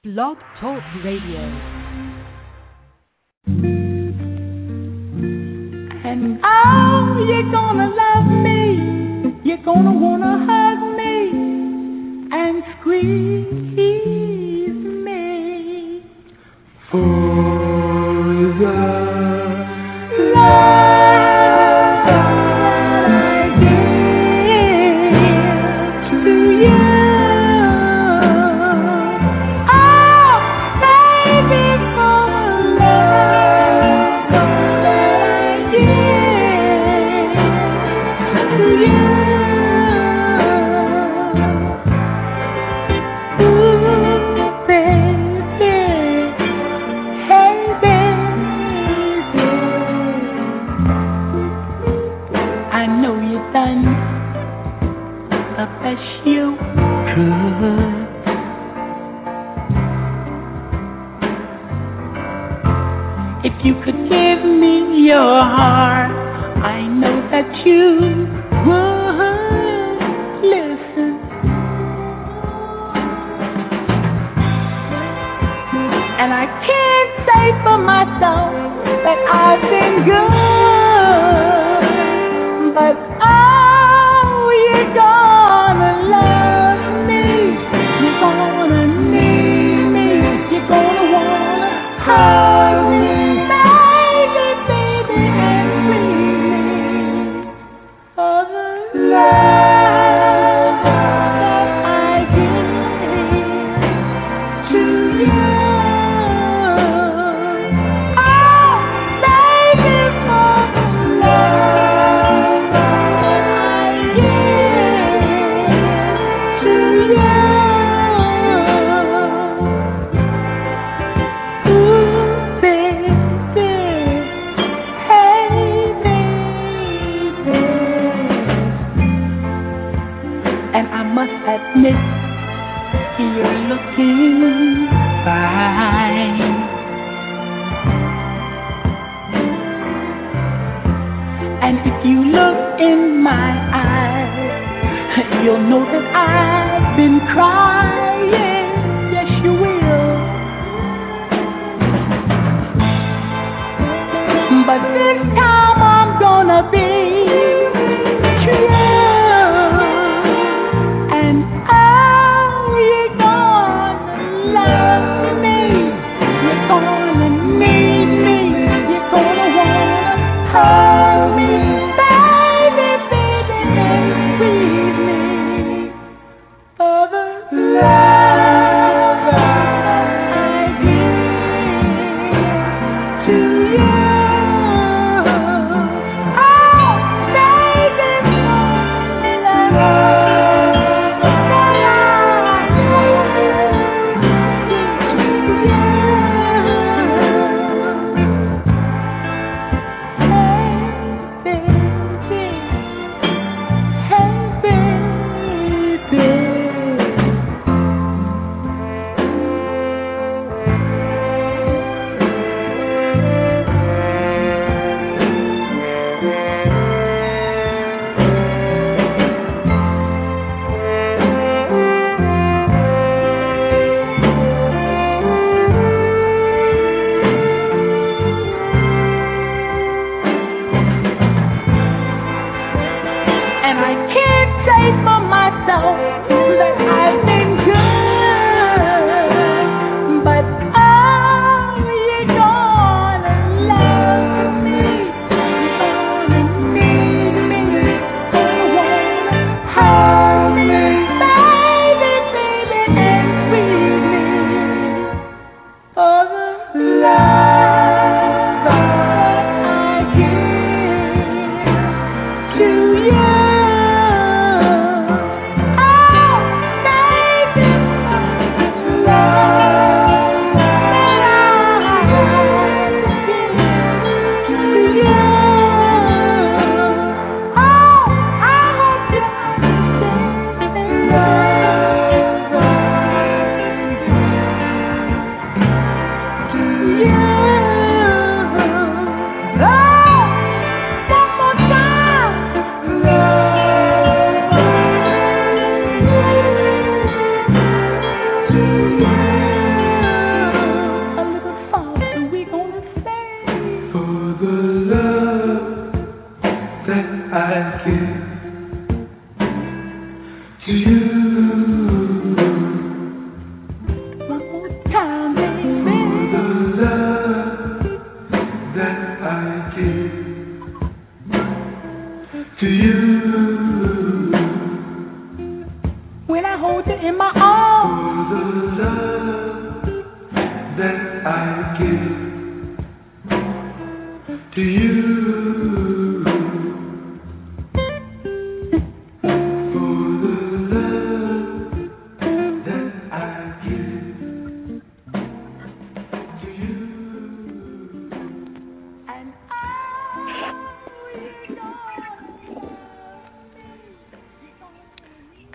Blog Talk Radio. And oh, you're gonna love me, you're gonna wanna hug me and squeeze me for the love I give to you. If you could give me your heart, I know that you would listen. And I can't say for myself that I've been good, but oh, you're gonna love me, you're gonna need me, you're gonna wanna hug me. You're looking fine, and if you look in my eyes, you'll know that I've been crying. Yes, you will. But this time I'm gonna be true. Love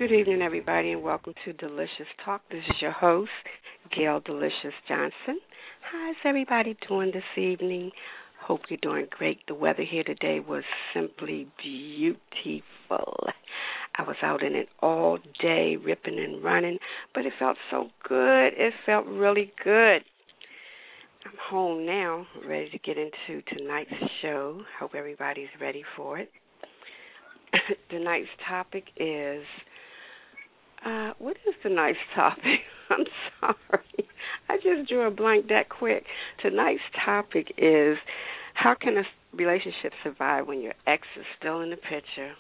Good evening, everybody, and welcome to Delicious Talk. This is your host, Gail Delicious Johnson. How's everybody doing this evening? Hope you're doing great. The weather here today was simply beautiful. I was out in it all day, ripping and running, but it felt so good. It felt really good. I'm home now, ready to get into tonight's show. Hope everybody's ready for it. Tonight's topic is... what is tonight's topic? I'm sorry. I just drew a blank that quick. Tonight's topic is, how can a relationship survive when your ex is still in the picture?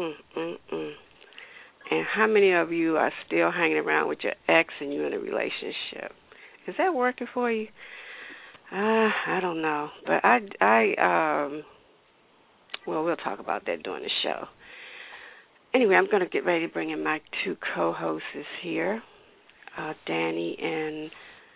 And how many of you are still hanging around with your ex and you're in a relationship? Is that working for you? I don't know. But well, we'll talk about that during the show. Anyway, I'm going to get ready to bring in my two co-hosts here, Danny and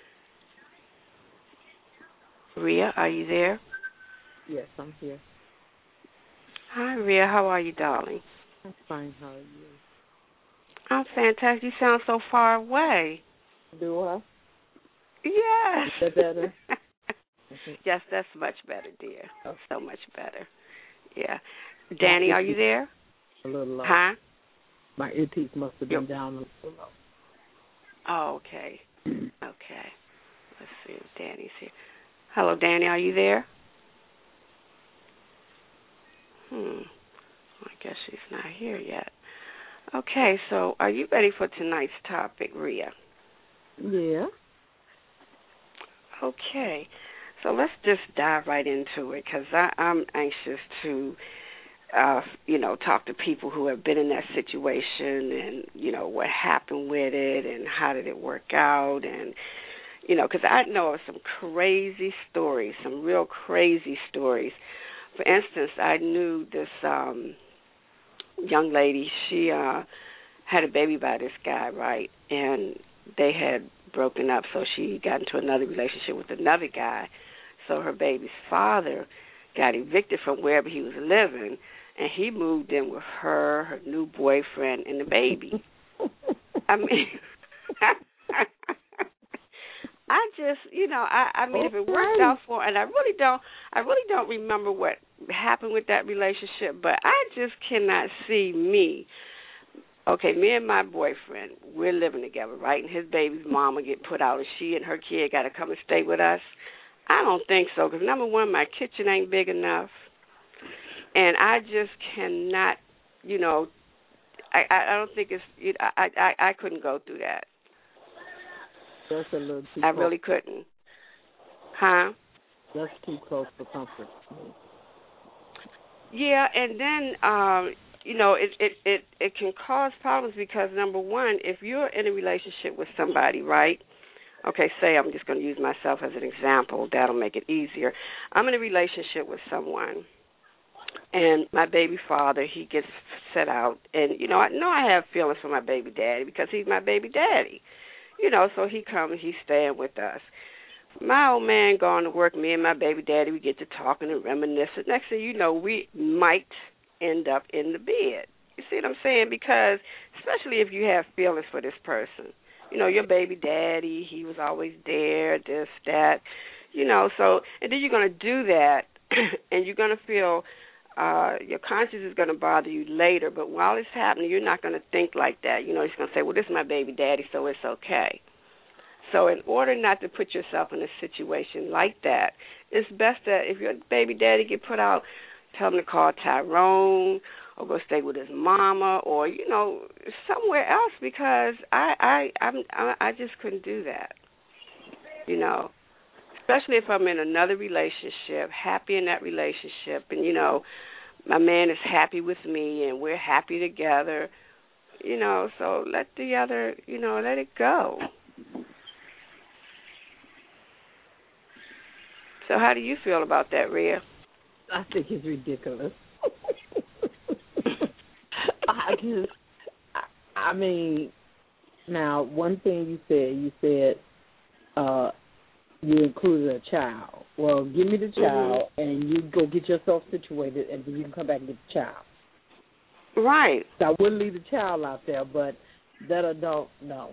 Rhea. Are you there? Yes, I'm here. Hi, Rhea. How are you, darling? I'm fine. How are you? I'm fantastic. You sound so far away. Do I? Yes. Is that better? Yes, that's much better, dear. Okay. So much better. Yeah. Danny, are you there? A little low. Huh? My earpiece must have been down a little low. Oh, okay. Okay. Let's see if Danny's here. Hello, Danny, are you there? I guess she's not here yet. Okay, so are you ready for tonight's topic, Rhea? Yeah. Okay. So let's just dive right into it, because I'm anxious to talk to people who have been in that situation and, what happened with it and how did it work out. And, because I know of some crazy stories, some real crazy stories. For instance, I knew this young lady. She had a baby by this guy, right? And they had broken up, so she got into another relationship with another guy. So her baby's father got evicted from wherever he was living, and he moved in with her new boyfriend, and the baby. I mean, I just, if it worked out for, and I really don't remember what happened with that relationship, but I just cannot see me. Okay, me and my boyfriend, we're living together, right? And his baby's mama get put out, and she and her kid got to come and stay with us. I don't think so, because number one, my kitchen ain't big enough. And I just cannot, I don't think it's, I couldn't go through that. That's a little too I really couldn't. Huh? That's too close for comfort. Yeah, and then, it can cause problems because, number one, if you're in a relationship with somebody, right? Okay, say I'm just going to use myself as an example. That'll make it easier. I'm in a relationship with someone. And my baby father, he gets set out. And, I know I have feelings for my baby daddy because he's my baby daddy. So he comes, he's staying with us. My old man gone to work, me and my baby daddy, we get to talking and reminiscing. Next thing you know, we might end up in the bed. You see what I'm saying? Because especially if you have feelings for this person. Your baby daddy, he was always there, this, that. So, and then you're going to do that, and you're going to feel... your conscience is going to bother you later, but while it's happening, you're not going to think like that. You're just going to say, well, this is my baby daddy, so it's okay. So in order not to put yourself in a situation like that, it's best that if your baby daddy get put out, tell him to call Tyrone or go stay with his mama or, somewhere else because I just couldn't do that, Especially if I'm in another relationship, happy in that relationship, and, my man is happy with me and we're happy together, so let the other, let it go. So how do you feel about that, Rhea? I think it's ridiculous. I mean, now, one thing you said you included a child. Well, give me the child, and you go get yourself situated, and then you can come back and get the child. Right. So I wouldn't leave the child out there, but that adult, no.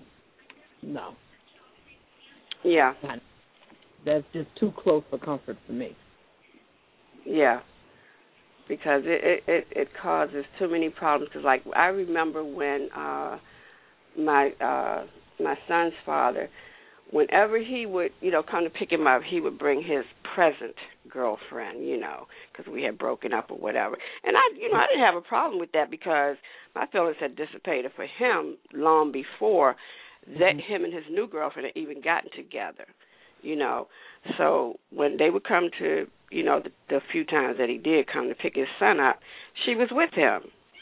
Yeah. That's just too close for comfort for me. Yeah. Because it causes too many problems. Cause like I remember when my son's father, whenever he would come to pick him up, he would bring his present girlfriend, because we had broken up or whatever. And I didn't have a problem with that because my feelings had dissipated for him long before that him and his new girlfriend had even gotten together. So when they would come to, the few times that he did come to pick his son up, she was with him,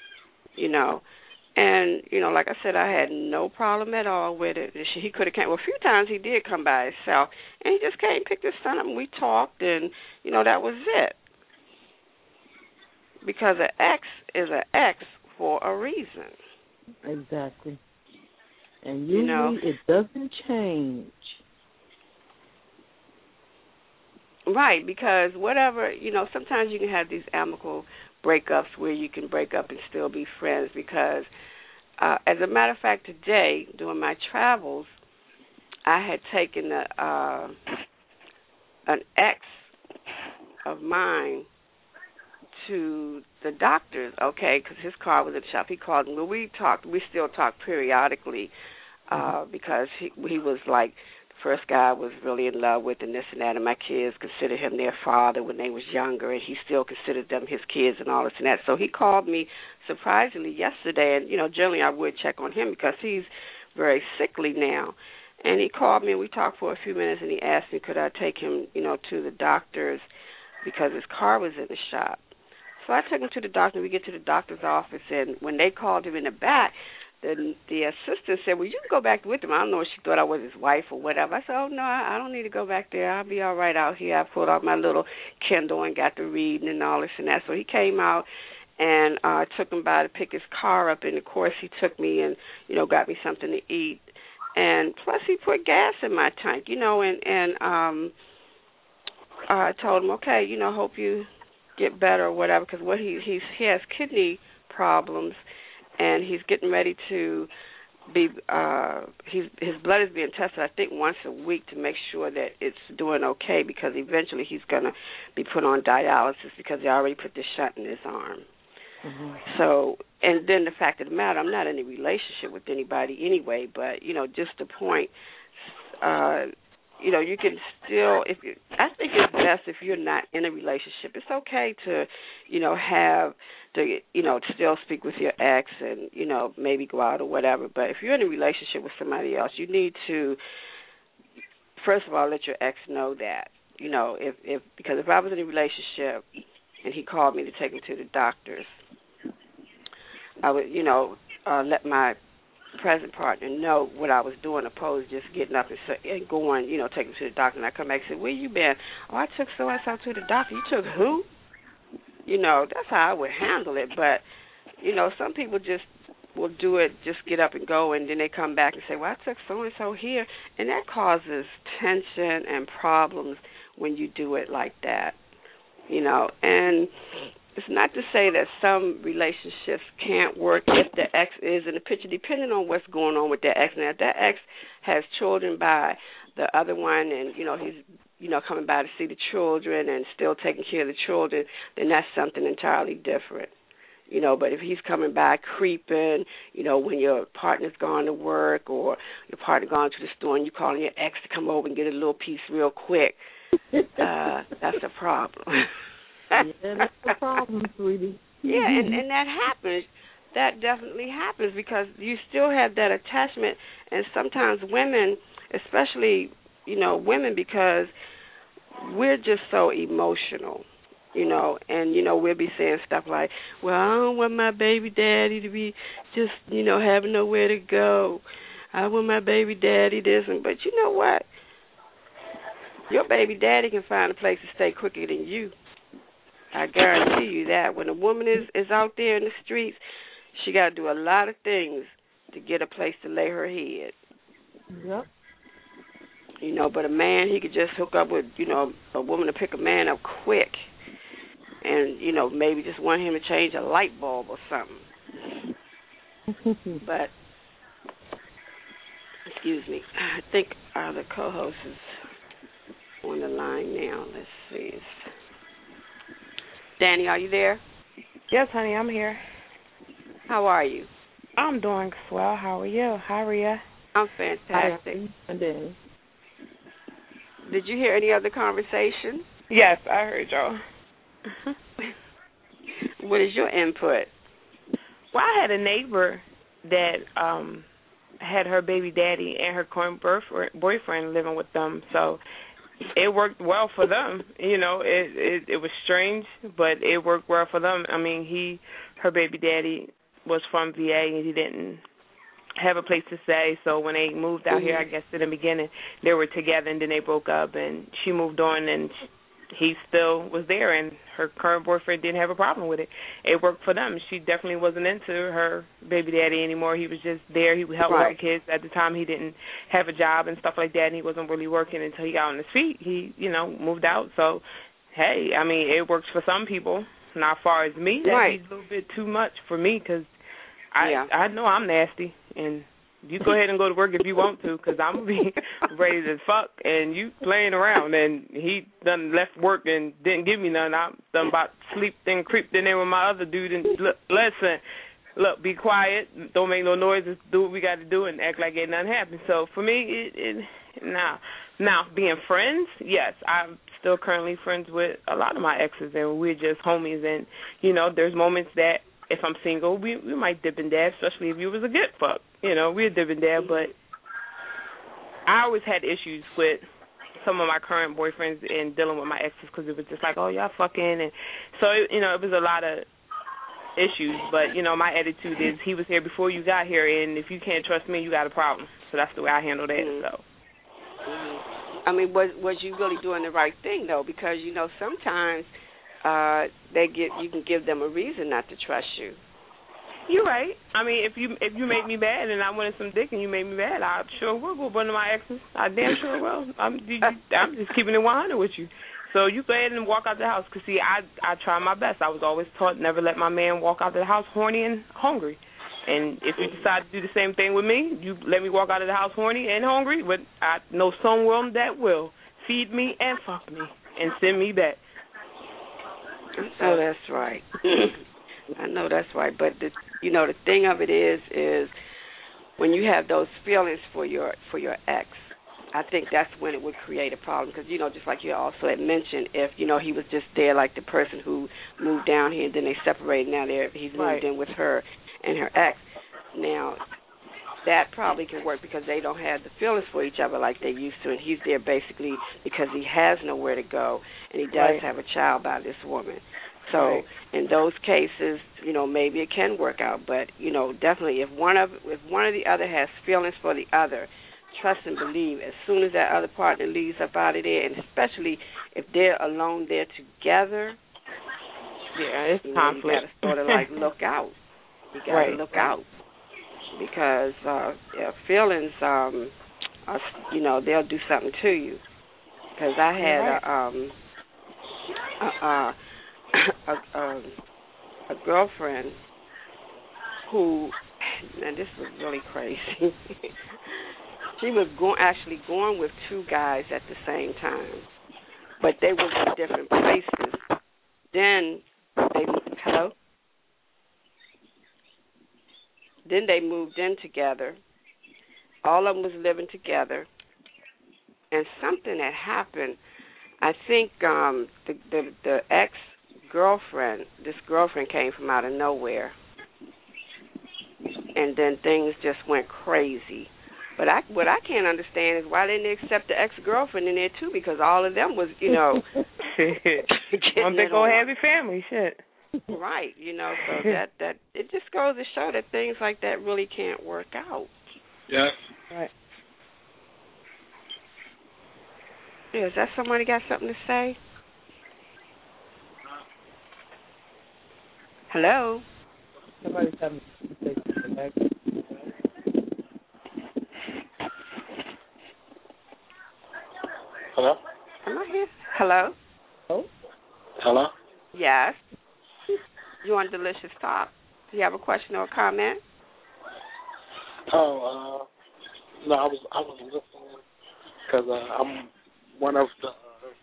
And, like I said, I had no problem at all with it. He could have came. Well, a few times he did come by himself, and he just came and picked his son up, and we talked, and, that was it. Because an ex is an ex for a reason. Exactly. And usually it doesn't change. Right, because whatever, sometimes you can have these amicable breakups where you can break up and still be friends because, as a matter of fact, today, during my travels, I had taken an ex of mine to the doctor's, because his car was at the shop. He called me. Well, we still talk periodically because he was like, first guy I was really in love with and this and that, and my kids considered him their father when they was younger, and he still considered them his kids and all this and that. So he called me surprisingly yesterday, and, generally I would check on him because he's very sickly now. And he called me, and we talked for a few minutes, and he asked me could I take him, to the doctor's because his car was in the shop. So I took him to the doctor. We get to the doctor's office, and when they called him in the back, the assistant said, well, you can go back with him. I don't know if she thought I was his wife or whatever. I said, oh, no, I don't need to go back there. I'll be all right out here. I pulled out my little Kindle and got to reading and all this and that. So he came out, and I took him by to pick his car up, and, of course, he took me and, got me something to eat. And plus he put gas in my tank, and I told him, okay, hope you get better or whatever, because he has kidney problems, and he's getting ready to be his blood is being tested, I think, once a week to make sure that it's doing okay, because eventually he's going to be put on dialysis because they already put the shunt in his arm. Mm-hmm. So, and then the fact of the matter, I'm not in a relationship with anybody anyway, but, just the point, you can still, I think it's best if you're not in a relationship. It's okay to, to still speak with your ex and, maybe go out or whatever. But if you're in a relationship with somebody else, you need to, first of all, let your ex know that, because if I was in a relationship and he called me to take him to the doctors, I would, let my present partner know what I was doing, opposed to just getting up and going, taking him to the doctor. And I come back and say, where you been? Oh, I took so-and-so to the doctor. You took who? That's how I would handle it. But, some people just will do it, just get up and go, and then they come back and say, well, I took so-and-so here. And that causes tension and problems when you do it like that, And it's not to say that some relationships can't work if the ex is in the picture, depending on what's going on with that ex. Now, if that ex has children by the other one and, he's, coming by to see the children and still taking care of the children, then that's something entirely different. But if he's coming by creeping, when your partner's gone to work or your partner gone to the store and you're calling your ex to come over and get a little piece real quick, that's a problem. Yeah, that's the problem, sweetie. Yeah, and that happens. That definitely happens because you still have that attachment, and sometimes women, especially, women, because we're just so emotional, and, we'll be saying stuff like, well, I don't want my baby daddy to be just, having nowhere to go. I want my baby daddy this, but you know what? Your baby daddy can find a place to stay quicker than you. I guarantee you that. When a woman is out there in the streets, she got to do a lot of things to get a place to lay her head. Yep. But a man, he could just hook up with, a woman to pick a man up quick and, maybe just want him to change a light bulb or something. But, excuse me, I think the co-host is on the line now. Let's see. Danny, are you there? Yes, honey, I'm here. How are you? I'm doing swell. How are you? Hi, Rhea. I'm fantastic. Hi, Danny. Did you hear any other conversation? Yes, I heard y'all. What is your input? Well, I had a neighbor that had her baby daddy and her current boyfriend living with them, so it worked well for them. You know, it was strange, but it worked well for them. I mean, her baby daddy was from VA, and he didn't have a place to stay, so when they moved out here, I guess in the beginning, they were together, and then they broke up, and she moved on, and he still was there, and her current boyfriend didn't have a problem with it. It worked for them. She definitely wasn't into her baby daddy anymore. He was just there. He helped with the kids. At the time, he didn't have a job and stuff like that, and he wasn't really working until he got on his feet. He, moved out. So, hey, I mean, it works for some people. Not as far as me, that'd be a little bit too much for me because I know I'm nasty, and you go ahead and go to work if you want to, because I'm going to be ready to fuck, and you playing around, and he done left work and didn't give me none. I'm done about sleep, then creeped in there with my other dude, and look, be quiet, don't make no noise, just do what we got to do and act like ain't nothing happened. So for me, now being friends, yes, I'm still currently friends with a lot of my exes, and we're just homies, and, there's moments that if I'm single, we might dip and dab, especially if you was a good fuck. We'd dip and dab, but I always had issues with some of my current boyfriends and dealing with my exes because it was just like, oh, y'all fucking. And so, it was a lot of issues. But, my attitude is he was here before you got here, and if you can't trust me, you got a problem. So that's the way I handle that. So. I mean, was you really doing the right thing, though? Because, sometimes you can give them a reason not to trust you. You're right. I mean, if you make me mad and I wanted some dick and you made me mad, I sure will go one of my exes. I damn sure will. I'm just keeping it 100 with you. So you go ahead and walk out the house. Because, see, I try my best. I was always taught never let my man walk out of the house horny and hungry. And if you decide to do the same thing with me, you let me walk out of the house horny and hungry, but I know someone that will feed me and fuck me and send me back. Oh, that's right. I know that's right. But the thing of it is when you have those feelings for your ex, I think that's when it would create a problem. Because just like you also had mentioned, if he was just there like the person who moved down here and then they separated. Now he's moved in with her and her ex. Now that probably can work because they don't have the feelings for each other like they used to, and he's there basically because he has nowhere to go, and he does have a child by this woman. So in those cases, maybe it can work out, but definitely if one or the other has feelings for the other, trust and believe. As soon as that other partner leaves up out of there, and especially if they're alone there together, it's conflict. You got to sort of like look out. You got to look out because feelings, they'll do something to you. Because I had a girlfriend who, and this was really crazy. She was going with two guys at the same time, but they were in different places. Then Then they moved in together. All of them was living together, and something had happened. I think the ex-girlfriend, this girlfriend came from out of nowhere, and then things just went crazy. But what I can't understand is why didn't they accept the ex-girlfriend in there too? Because all of them was, one big old happy family, shit. Right, so that it just goes to show that things like that really can't work out. Yeah. Right. Yeah, is that somebody got something to say? Hello? Somebody's having to say something back. Hello? Am I here? Hello? Oh? Hello? Yes. You on Delicious Talk? Do you have a question or a comment? Oh, no, I was listening because I'm one of the.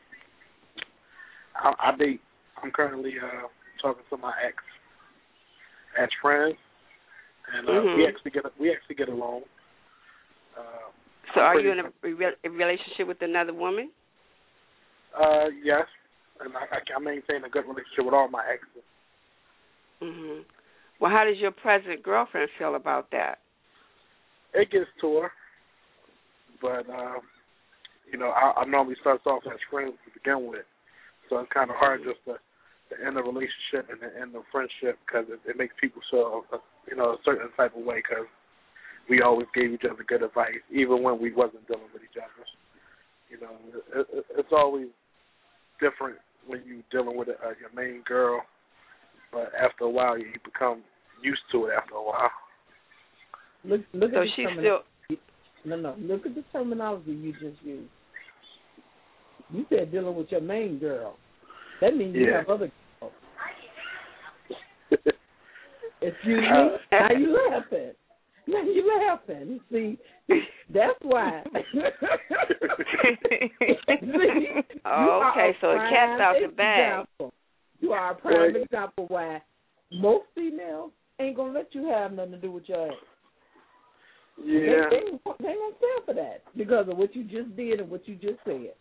I date. I'm currently talking to my ex as friends, and we actually get along. So, are you in a relationship with another woman? Yes, and I maintain a good relationship with all my exes. Mhm. Well, how does your present girlfriend feel about that? It gets to her, but I normally start off as friends to begin with, so it's kind of hard just to end a relationship and to end a friendship because it makes people feel a certain type of way because we always gave each other good advice even when we wasn't dealing with each other. It's always different when you're dealing with your main girl, but after a while you become used to it after a while. Look so at she's still. No. Look at the terminology you just used. You said dealing with your main girl. That means you have other girls. Excuse me? Now you laughing. Now you laughing. See, that's why. Okay, so the cat's out the bag. You are a prime example why most females ain't going to let you have nothing to do with your ex. Yeah. They ain't going to stand for that because of what you just did and what you just said.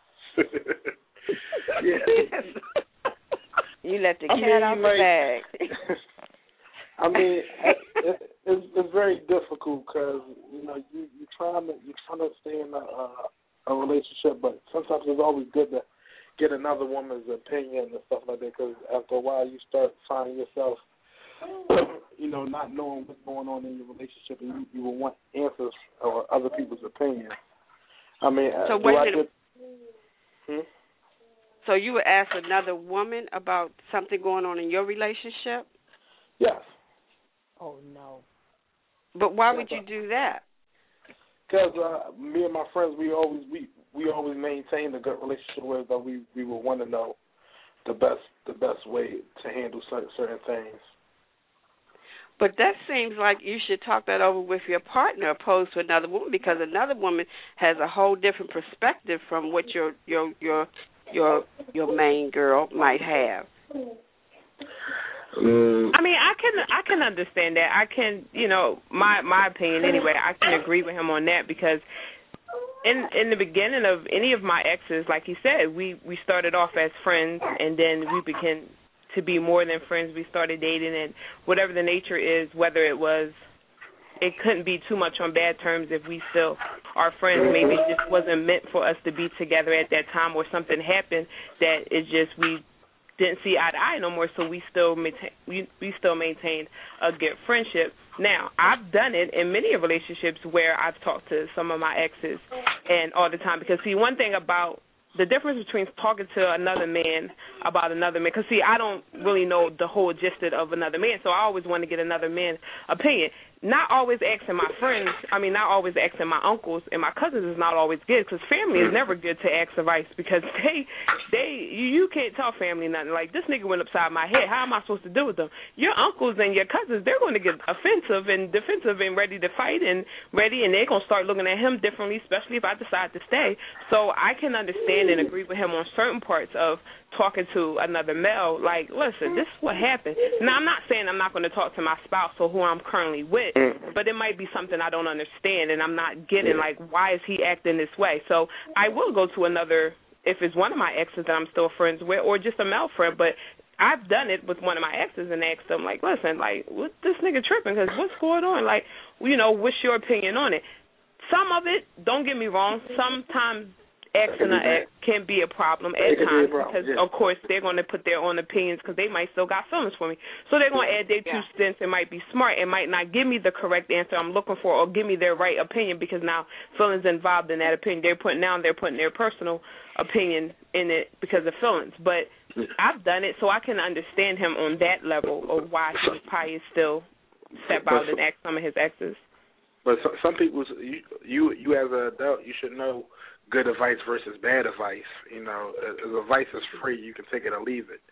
Yeah. You let the cat out the bag. I mean, it's very difficult because you're trying to stay in a relationship, but sometimes it's always good to get another woman's opinion and stuff like that. Because after a while, you start finding yourself, not knowing what's going on in your relationship, and you will want answers or other people's opinions. I mean, so wait a minute. So you would ask another woman about something going on in your relationship? Yes. Oh, no. But why would you do that? Because me and my friends, we always maintained a good relationship where we would want to know the best way to handle certain things. But that seems like you should talk that over with your partner opposed to another woman because another woman has a whole different perspective from what your main girl might have. I mean, I can understand that. I can, my opinion anyway. I can agree with him on that because in the beginning of any of my exes, like he said, we started off as friends and then we began to be more than friends. We started dating and whatever the nature is, whether it couldn't be too much on bad terms if we still are friends. Maybe it just wasn't meant for us to be together at that time or something happened that it just we didn't see eye to eye no more, so we still maintained a good friendship. Now, I've done it in many relationships where I've talked to some of my exes and all the time because, see, one thing about the difference between talking to another man about another man, because, see, I don't really know the whole gist of another man, so I always want to get another man's opinion. Not always asking my friends, not always asking my uncles and my cousins is not always good because family is never good to ask advice because you can't tell family nothing. Like, this nigga went upside my head. How am I supposed to deal with them? Your uncles and your cousins, they're going to get offensive and defensive and ready to fight and they're going to start looking at him differently, especially if I decide to stay. So I can understand and agree with him on certain parts of talking to another male. Like, listen, this is what happened. Now, I'm not saying I'm not going to talk to my spouse or who I'm currently with, but it might be something I don't understand and I'm not getting, like, why is he acting this way? So I will go to another, if it's one of my exes that I'm still friends with or just a male friend, but I've done it with one of my exes and asked them, like, listen, like, what this nigga tripping because what's going on? Like, what's your opinion on it? Some of it, don't get me wrong, sometimes asking an ex can be a problem at times because, of course, they're going to put their own opinions because they might still got feelings for me. So they're going to add their 2 cents and might be smart and might not give me the correct answer I'm looking for or give me their right opinion because now feelings involved in that opinion. They're putting their personal opinion in it because of feelings. But I've done it, so I can understand him on that level of why he probably still step out and ask some of his exes. But some people, you as an adult, you should know good advice versus bad advice. If advice is free, you can take it or leave it.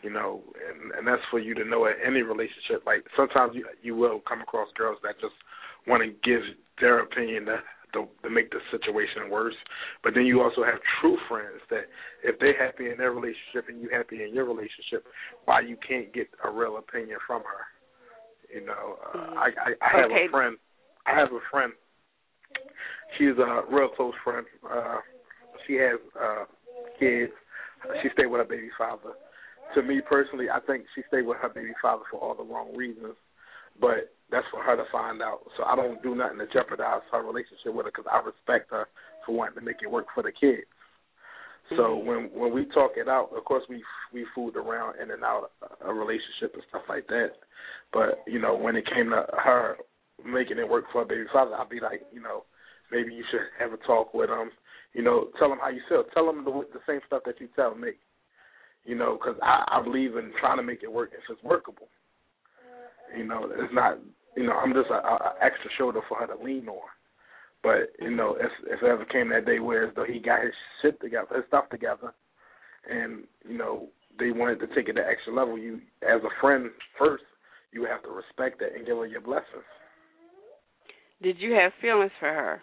And that's for you to know in any relationship. Like sometimes you will come across girls that just want to give their opinion to make the situation worse. But then you also have true friends that if they're happy in their relationship and you happy in your relationship, why you can't get a real opinion from her. You know, I have a friend. I have a friend. She's a real close friend. She has kids. She stayed with her baby father. To me personally, I think she stayed with her baby father for all the wrong reasons. But that's for her to find out. So I don't do nothing to jeopardize her relationship with her because I respect her for wanting to make it work for the kids. So when we talk it out, of course we fooled around in and out a relationship and stuff like that. But, you know, when it came to her making it work for her baby father, I'd be like, you know, maybe you should have a talk with him. You know, tell him how you feel. Tell him the same stuff that you tell me. You know, because I believe in trying to make it work if it's workable. You know, it's not, you know, I'm just an extra shoulder for her to lean on. But, you know, if it ever came that day where as though he got his shit together, his stuff together, and, you know, they wanted to take it to the extra level, you, as a friend first, you have to respect that and give her your blessings. Did you have feelings for her?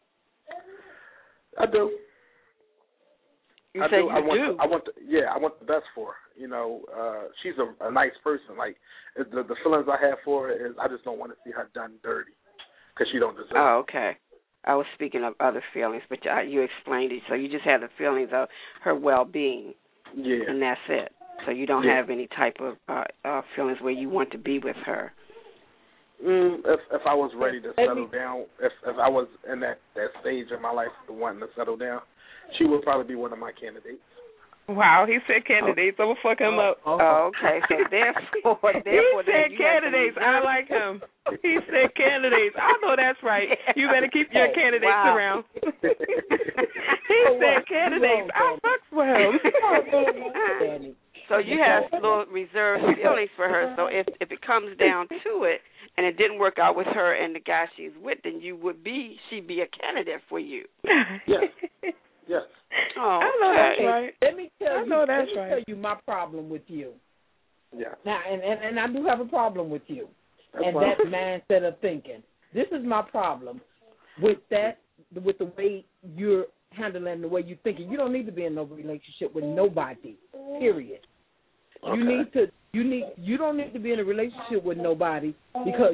I do. You said you do? I want the best for her. You know, she's a nice person. Like, the feelings I have for her is I just don't want to see her done dirty because she don't deserve it. Oh, okay. I was speaking of other feelings, but you explained it. So you just have the feelings of her well-being. Yeah. And that's it. So you don't have any type of feelings where you want to be with her. If I was ready to settle down, if I was in that stage of my life wanting to settle down, she would probably be one of my candidates. Wow, he said candidates. I'm going to fuck him up. Oh, okay. So therefore he said candidates. I like him. He said candidates. I know that's right. You better keep your candidates around. He said candidates. I fucked with him. So you have little reserved feelings for her. So if it comes down to it and it didn't work out with her and the guy she's with, then she'd be a candidate for you. Yes. Yes. Oh, I know that's right. Let me tell you my problem with you. Yeah. Now, and I do have a problem with you. That's and fine. that mindset of thinking. This is my problem with that, with the way you're handling, the way you're thinking. You don't need to be in no relationship with nobody, period. Okay. You don't need to be in a relationship with nobody because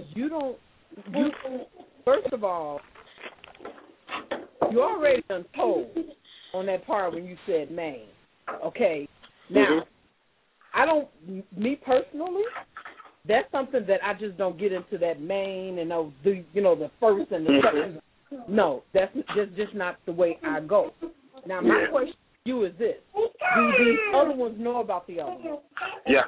first of all, you already done told on that part when you said Maine. Okay. Now, me personally, that's something that I just don't get into that Maine and the first and the second. No, that's just not the way I go. Now, my question to you is this. Do these other ones know about the other ones? Yes.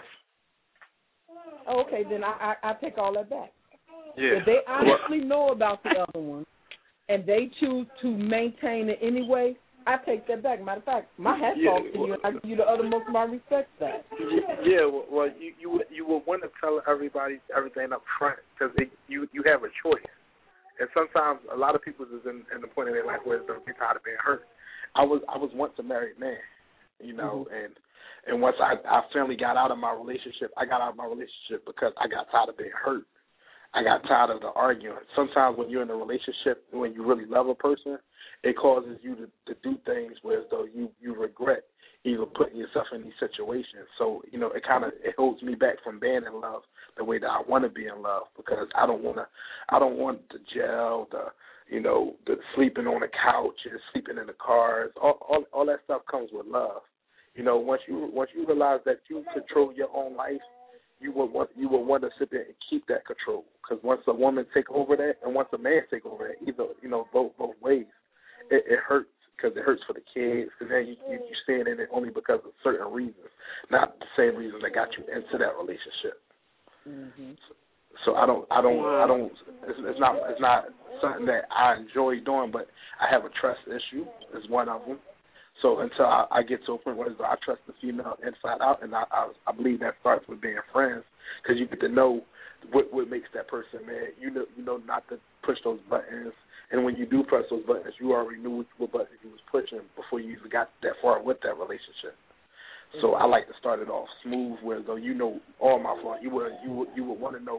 Okay, then I take all that back. Yeah. If they honestly know about the other ones and they choose to maintain it anyway, I take that back. Matter of fact, my hat's off to you, and I give you the uttermost of my respect for that. Yeah, well, you would want to tell everybody everything up front because you have a choice. And sometimes a lot of people is in the point of their life where they're tired of being hurt. I was once a married man, you know, and once I finally got out of my relationship, I got out of my relationship because I got tired of being hurt. I got tired of the arguing. Sometimes when you're in a relationship, when you really love a person, it causes you to do things where as though you regret even putting yourself in these situations. So, you know, it holds me back from being in love the way that I want to be in love because I don't want the jail, the sleeping on the couch and sleeping in the cars. All that stuff comes with love. You know, once you realize that you control your own life, you will want to sit there and keep that control. Because once a woman take over that, and once a man take over that, either both ways, it hurts because it hurts for the kids. Because then you stand in it only because of certain reasons, not the same reasons that got you into that relationship. Mm-hmm. So I don't. It's not something that I enjoy doing, but I have a trust issue. Is one of them. So until I get to a point where I trust the female inside out, and I believe that starts with being friends, because you get to know what makes that person mad. You know not to push those buttons, and when you do press those buttons, you already knew what buttons you was pushing before you even got that far with that relationship. So I like to start it off smooth, where though you know all my flaws, you would want to know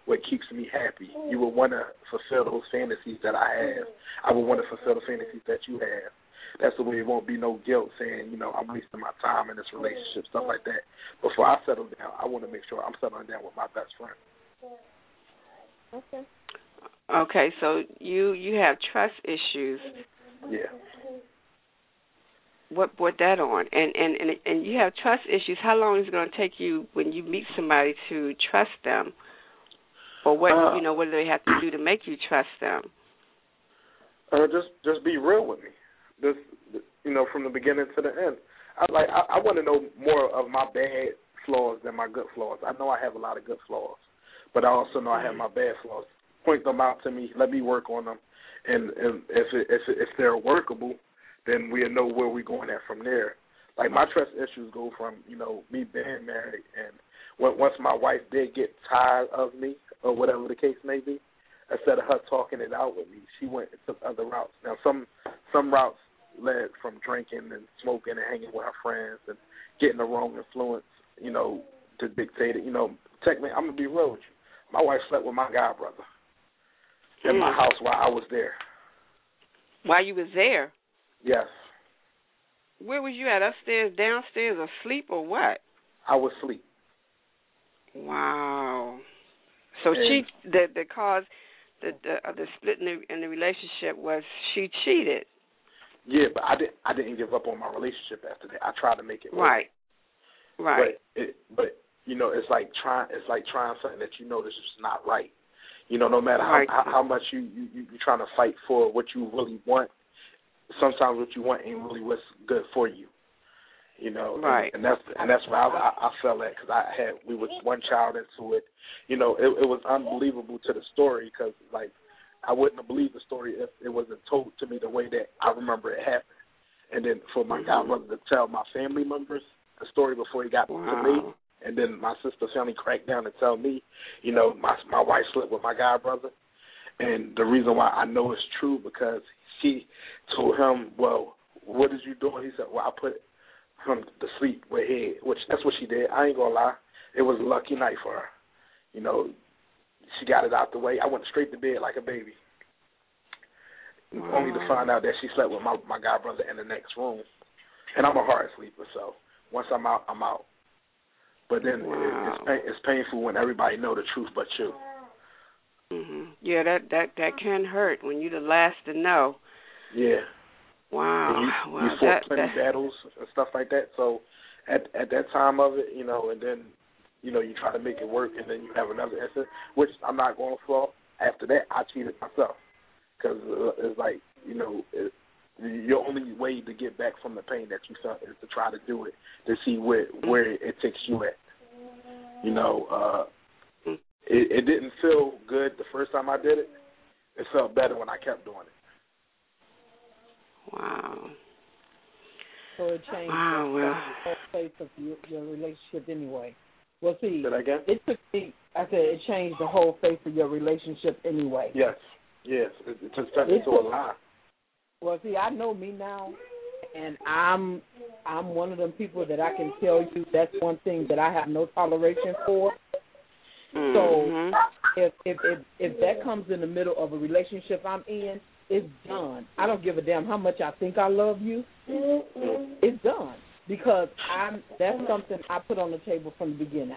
what keeps me happy. You would want to fulfill those fantasies that I have. I would want to fulfill the fantasies that you have. That's the way it won't be no guilt saying, I'm wasting my time in this relationship, stuff like that. Before I settle down, I want to make sure I'm settling down with my best friend. Okay. Okay, so you have trust issues. Yeah. What brought that on? And you have trust issues. How long is it going to take you when you meet somebody to trust them? Or what what do they have to do to make you trust them? Just be real with me. Just from the beginning to the end. I want to know more of my bad flaws than my good flaws. I know I have a lot of good flaws, but I also know I have my bad flaws. Point them out to me. Let me work on them, and if they're workable, then we'll know where we're going at from there. Like my trust issues go from me being married, and once my wife did get tired of me or whatever the case may be, instead of her talking it out with me, she went and took other routes. Now some routes led from drinking and smoking and hanging with her friends and getting the wrong influence, to dictate it. Technically, I'm gonna be real with you. My wife slept with my god brother in my house while I was there. While you was there? Yes. Where was you at? Upstairs, downstairs, or asleep, or what? I was asleep. Wow. So the cause the split in the relationship was she cheated. Yeah, but I didn't give up on my relationship after that. I tried to make it work. Right. But it's like trying something that this is not right. No matter how much you trying to fight for what you really want, sometimes what you want ain't really what's good for you. Right. And that's where I fell at, because we was one child into it. It was unbelievable to the story, because I wouldn't have believed the story if it wasn't told to me the way that I remember it happened. And then for my godmother to tell my family members the story before he got to me, and then my sister's family cracked down and tell me, my wife slept with my godbrother. And the reason why I know it's true, because she told him, well, what did you do? He said, well, I put him to sleep with head, which that's what she did. I ain't going to lie. It was a lucky night for her. She got it out the way. I went straight to bed like a baby, only to find out that she slept with my godbrother in the next room. And I'm a hard sleeper, so once I'm out, I'm out. But then it's painful when everybody know the truth but you. Mm-hmm. Yeah, that can hurt when you're the last to know. Yeah. Wow. You fought plenty battles and stuff like that. So at that time of it, and then you try to make it work, and then you have another incident, which I'm not going for. After that, I cheated myself, because it's like your only way to get back from the pain that you felt is to try to do it, to see where it takes you at. It didn't feel good the first time I did it. It felt better when I kept doing it. Wow. So it changed the whole face of your relationship anyway. Well, see, it took me, I said it changed the whole face of your relationship anyway. Yes. It just turned into a lie. Well, see, I know me now, and I'm one of them people that I can tell you that's one thing that I have no toleration for. Mm-hmm. So if that comes in the middle of a relationship I'm in, it's done. I don't give a damn how much I think I love you. It's done, because that's something I put on the table from the beginning.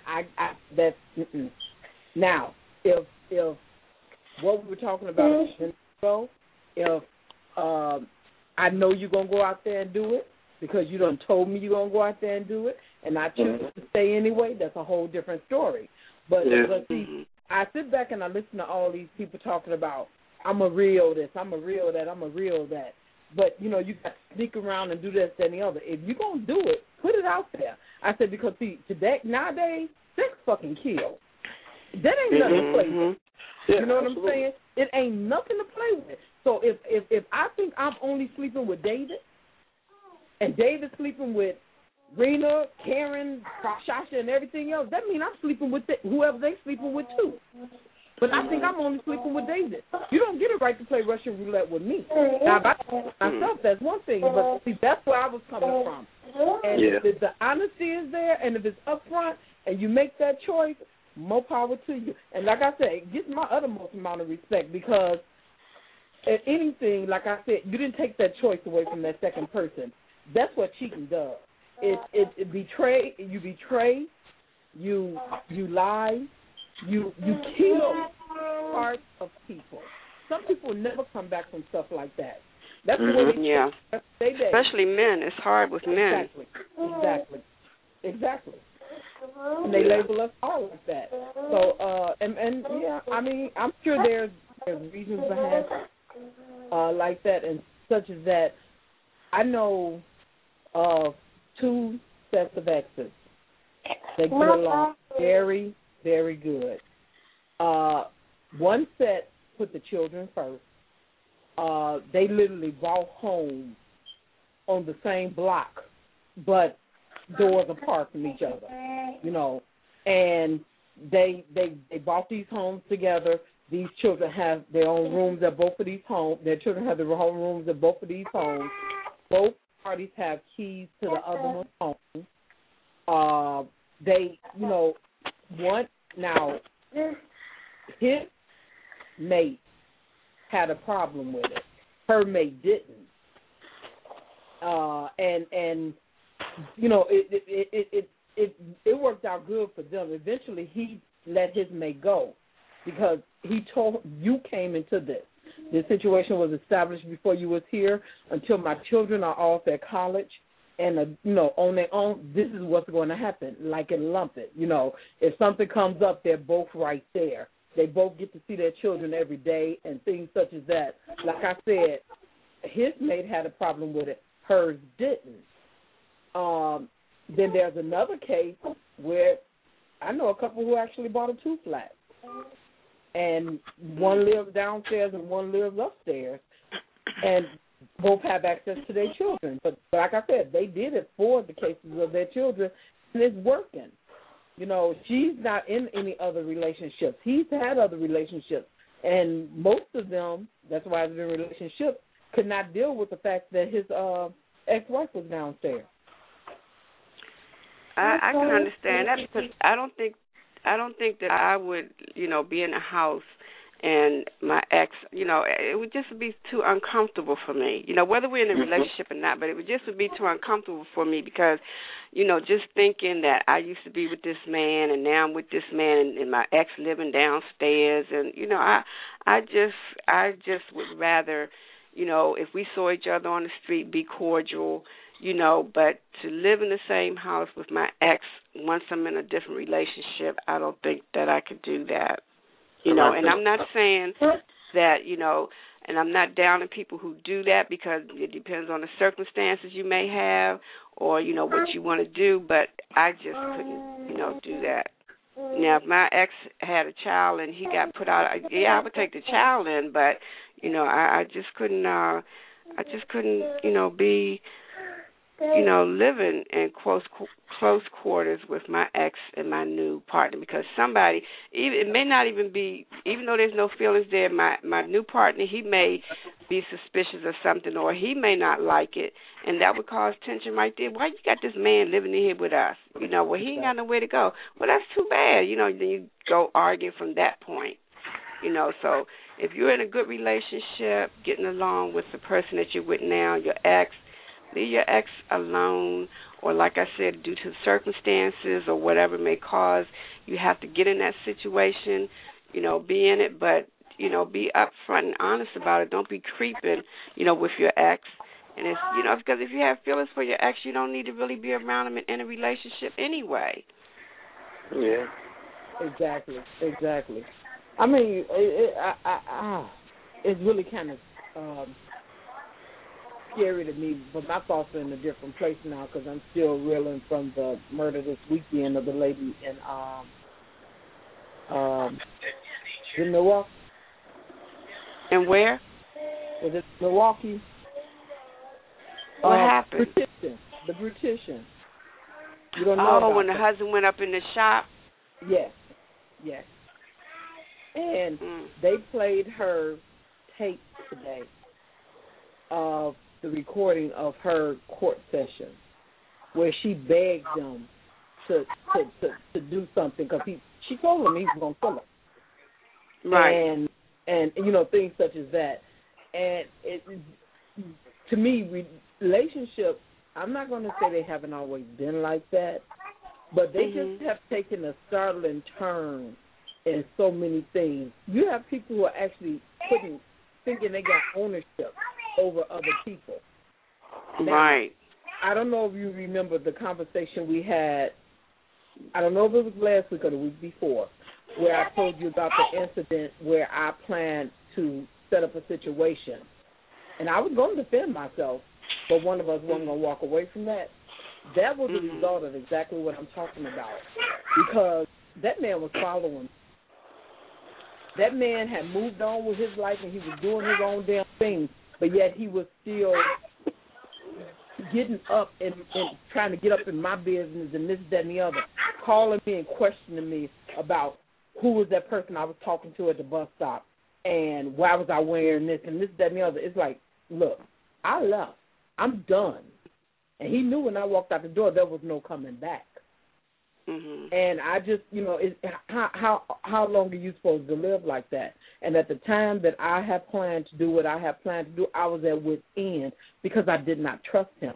Now, if what we were talking about a minute ago, if I know you're gonna go out there and do it because you done told me you're gonna go out there and do it, and I choose to stay anyway, that's a whole different story. But see, I sit back and I listen to all these people talking about, I'm a real this, I'm a real that, I'm a real that. But, you got to sneak around and do this, that, and the other. If you're going to do it, put it out there. I said, because, see, nowadays, sex fucking kills. That ain't nothing to play with. Yeah, you know what absolutely. I'm saying? It ain't nothing to play with. So if I think I'm only sleeping with David, and David's sleeping with Rena, Karen, Shasha, and everything else, that means I'm sleeping with whoever they sleeping with too. But I think I'm only sleeping with David. You don't get a right to play Russian roulette with me. Now, if I myself, that's one thing. But see, that's where I was coming from. And if the honesty is there, and if it's upfront, and you make that choice, more power to you. And like I said, it gets my uttermost amount of respect because at anything, like I said, you didn't take that choice away from that second person. That's what cheating does. It betray. You betray. You lie. You kill parts of people. Some people never come back from stuff like that. That's the way they Especially men. It's hard with men. Exactly. And they label us all like that. So, and yeah, I mean, I'm sure there's reasons behind like that and such as that. I know of 2 sets of exes. They get along very, very good. One set put the children first. They literally bought homes on the same block, but doors apart from each other, you know. And they bought these homes together. These children have their own rooms at both of these homes. Their children have their own rooms at both of these homes. Both parties have keys to the other one's home. They, you know, now his mate had a problem with it. Her mate didn't. And you know, it worked out good for them. Eventually, he let his mate go because he told you came into this. This situation was established before you was here. Until my children are off at college and you know, on their own, this is what's going to happen. Like in Lumpet, you know, if something comes up, they're both right there. They both get to see their children every day and things such as that. Like I said, his mate had a problem with it. Hers didn't. Then there's another case where I know a couple who actually bought a 2-flat. And one lives downstairs and one lives upstairs. And both have access to their children. But like I said, they did it for the cases of their children, and it's working. You know, she's not in any other relationships. He's had other relationships. And most of them, that's why they're in relationships, could not deal with the fact that his ex-wife was downstairs. I can understand that because I don't think that I would, you know, be in a house and my ex, you know, it would just be too uncomfortable for me. You know, whether we're in a relationship or not, but it would just be too uncomfortable for me because, you know, just thinking that I used to be with this man and now I'm with this man and my ex living downstairs and, you know, I just would rather, you know, if we saw each other on the street, be cordial, you know, but to live in the same house with my ex once I'm in a different relationship, I don't think that I could do that. You know, and I'm not saying that, you know, and I'm not down on people who do that because it depends on the circumstances you may have or, you know, what you want to do, but I just couldn't, you know, do that. Now, if my ex had a child and he got put out, yeah, I would take the child in, but, you know, I just couldn't, you know, be, you know, living in close quarters with my ex and my new partner because somebody, it may not even be, even though there's no feelings there, my new partner, he may be suspicious of something or he may not like it, and that would cause tension right there. Why you got this man living in here with us? You know, well, he ain't got nowhere to go. Well, that's too bad. You know, then you go arguing from that point. You know, so if you're in a good relationship, getting along with the person that you're with now, your ex, leave your ex alone, or like I said, due to circumstances or whatever may cause you have to get in that situation, you know, be in it, but, you know, be upfront and honest about it. Don't be creeping, you know, with your ex. And it's, you know, because if you have feelings for your ex, you don't need to really be around him in a relationship anyway. Yeah. Exactly. I mean, it's really kind of scary to me, but my thoughts are in a different place now because I'm still reeling from the murder this weekend of the lady in Milwaukee. And where? Was it Milwaukee? What happened? The Beautician. You don't know about when the husband went up in the shop? Yes. And they played her tape today of the recording of her court session where she begged them to do something because She told him he was going to kill her. Right. And things such as that. And to me, relationships, I'm not going to say they haven't always been like that, but they just have taken a startling turn in so many things. You have people who are actually thinking they got ownership over other people. Now, right. I don't know if you remember the conversation we had, I don't know if it was last week or the week before, where I told you about the incident where I planned to set up a situation. And I was going to defend myself, but one of us wasn't going to walk away from that. That was the result of exactly what I'm talking about, because that man was following. That man had moved on with his life and he was doing his own damn thing, but yet he was still getting up and trying to get up in my business and this, that, and the other, calling me and questioning me about who was that person I was talking to at the bus stop and why was I wearing this and this, that, and the other. It's like, look, I left. I'm done. And he knew when I walked out the door there was no coming back. Mm-hmm. And I just, how long are you supposed to live like that? And at the time that I had planned to do what I had planned to do, I was at wit's end because I did not trust him.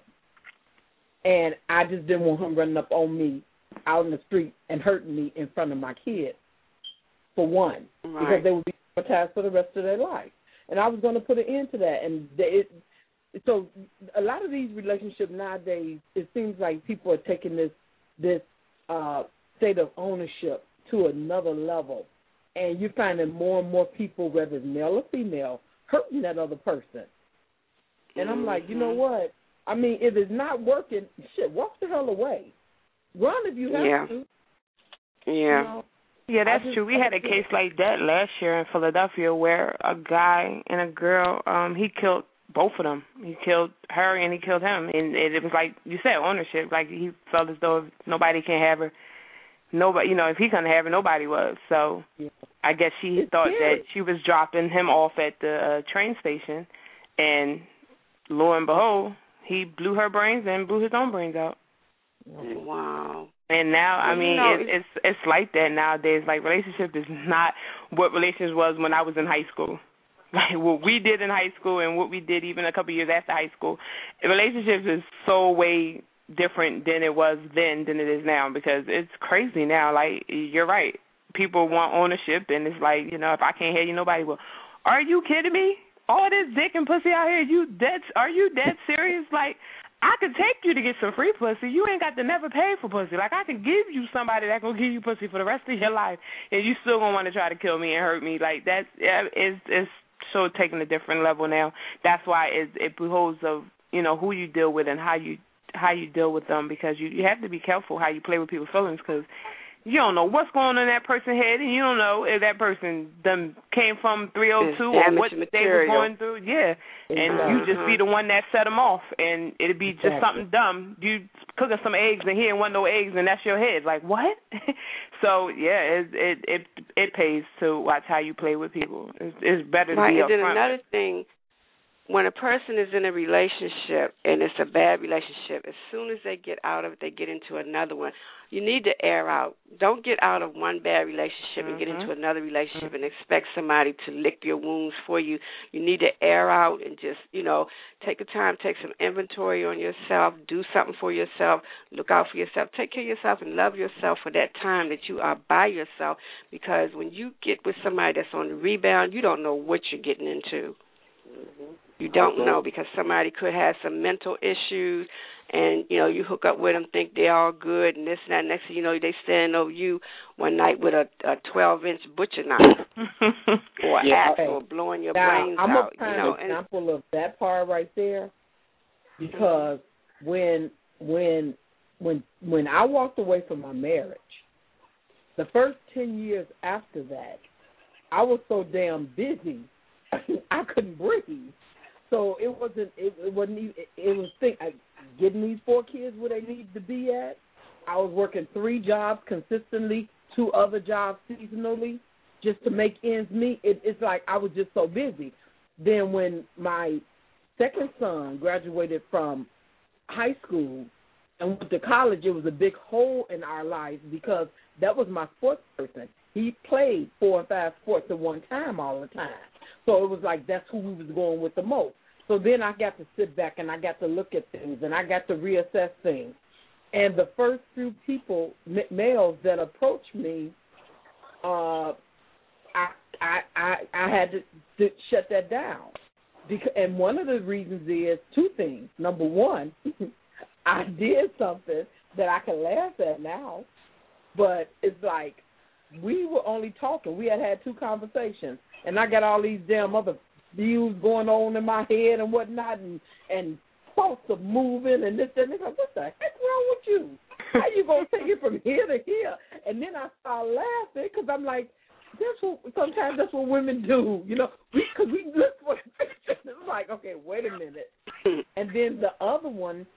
And I just didn't want him running up on me out in the street and hurting me in front of my kids, for one, because they would be traumatized for the rest of their life. And I was going to put an end to that. And so a lot of these relationships nowadays, it seems like people are taking this state of ownership to another level. And you're finding more and more people, whether it's male or female, hurting that other person. And I'm like, you know what? I mean, if it's not working, shit, walk the hell away. Run if you have to. Yeah. Yeah, that's true. We had a case like that last year in Philadelphia where a guy and a girl, he killed both of them. He killed her and he killed him. And it was like you said, ownership. Like he felt as though if nobody can have her, nobody, if he couldn't have her, nobody was. So I guess she thought that she was dropping him off at the train station, and lo and behold, he blew her brains and blew his own brains out. Wow. And now, I mean, it's like that nowadays. Like, relationship is not what relations was when I was in high school. Like, what we did in high school and what we did even a couple of years after high school. Relationships is so way different than it was then than it is now, because it's crazy now. Like, you're right. People want ownership, and it's like, if I can't hear you, nobody will. Are you kidding me? All this dick and pussy out here, are you dead serious? Like, I could take you to get some free pussy. You ain't got to never pay for pussy. Like, I can give you somebody that gonna give you pussy for the rest of your life, and you still gonna want to try to kill me and hurt me. Like, that is so taking a different level now. That's why it behoves of who you deal with and how you deal with them, because you have to be careful how you play with people's feelings, because you don't know what's going on in that person's head, and you don't know if that person came from 302 or what they were going through. Yeah, and you just be the one that set them off, and it'd be just something dumb. You cooking some eggs, and he ain't want no eggs, and that's your head. Like, what? So, yeah, it pays to watch how you play with people. It's better to be upfront. And then another thing, when a person is in a relationship and it's a bad relationship, as soon as they get out of it, they get into another one. You need to air out. Don't get out of one bad relationship and get into another relationship and expect somebody to lick your wounds for you. You need to air out and just, take the time, take some inventory on yourself, do something for yourself, look out for yourself, take care of yourself and love yourself for that time that you are by yourself, because when you get with somebody that's on the rebound, you don't know what you're getting into. You don't know, because somebody could have some mental issues, and, you hook up with them, think they're all good, and this and that. Next thing you know, they stand over you one night with a 12-inch butcher knife or axe or blowing your brains out. I'm a prime example of that part right there, because when I walked away from my marriage, the first 10 years after that, I was so damn busy I couldn't breathe. So it was getting these 4 kids where they need to be at. I was working 3 jobs consistently, 2 other jobs seasonally, just to make ends meet. It's like I was just so busy. Then when my second son graduated from high school, and went to college, it was a big hole in our lives because that was my sports person. He played 4 and 5 sports at one time all the time. So it was like that's who we was going with the most. So then I got to sit back and I got to look at things and I got to reassess things. And the first few people, males that approached me, I had to shut that down. And one of the reasons is 2 things. Number one, I did something that I can laugh at now, but it's like we were only talking. We had 2 conversations, and I got all these damn other views going on in my head and whatnot, and thoughts of moving and this and that. Like, what the heck wrong with you? How you going to take it from here to here? And then I start laughing because I'm like, sometimes that's what women do, because we look for the picture. It's like, okay, wait a minute. And then the other one,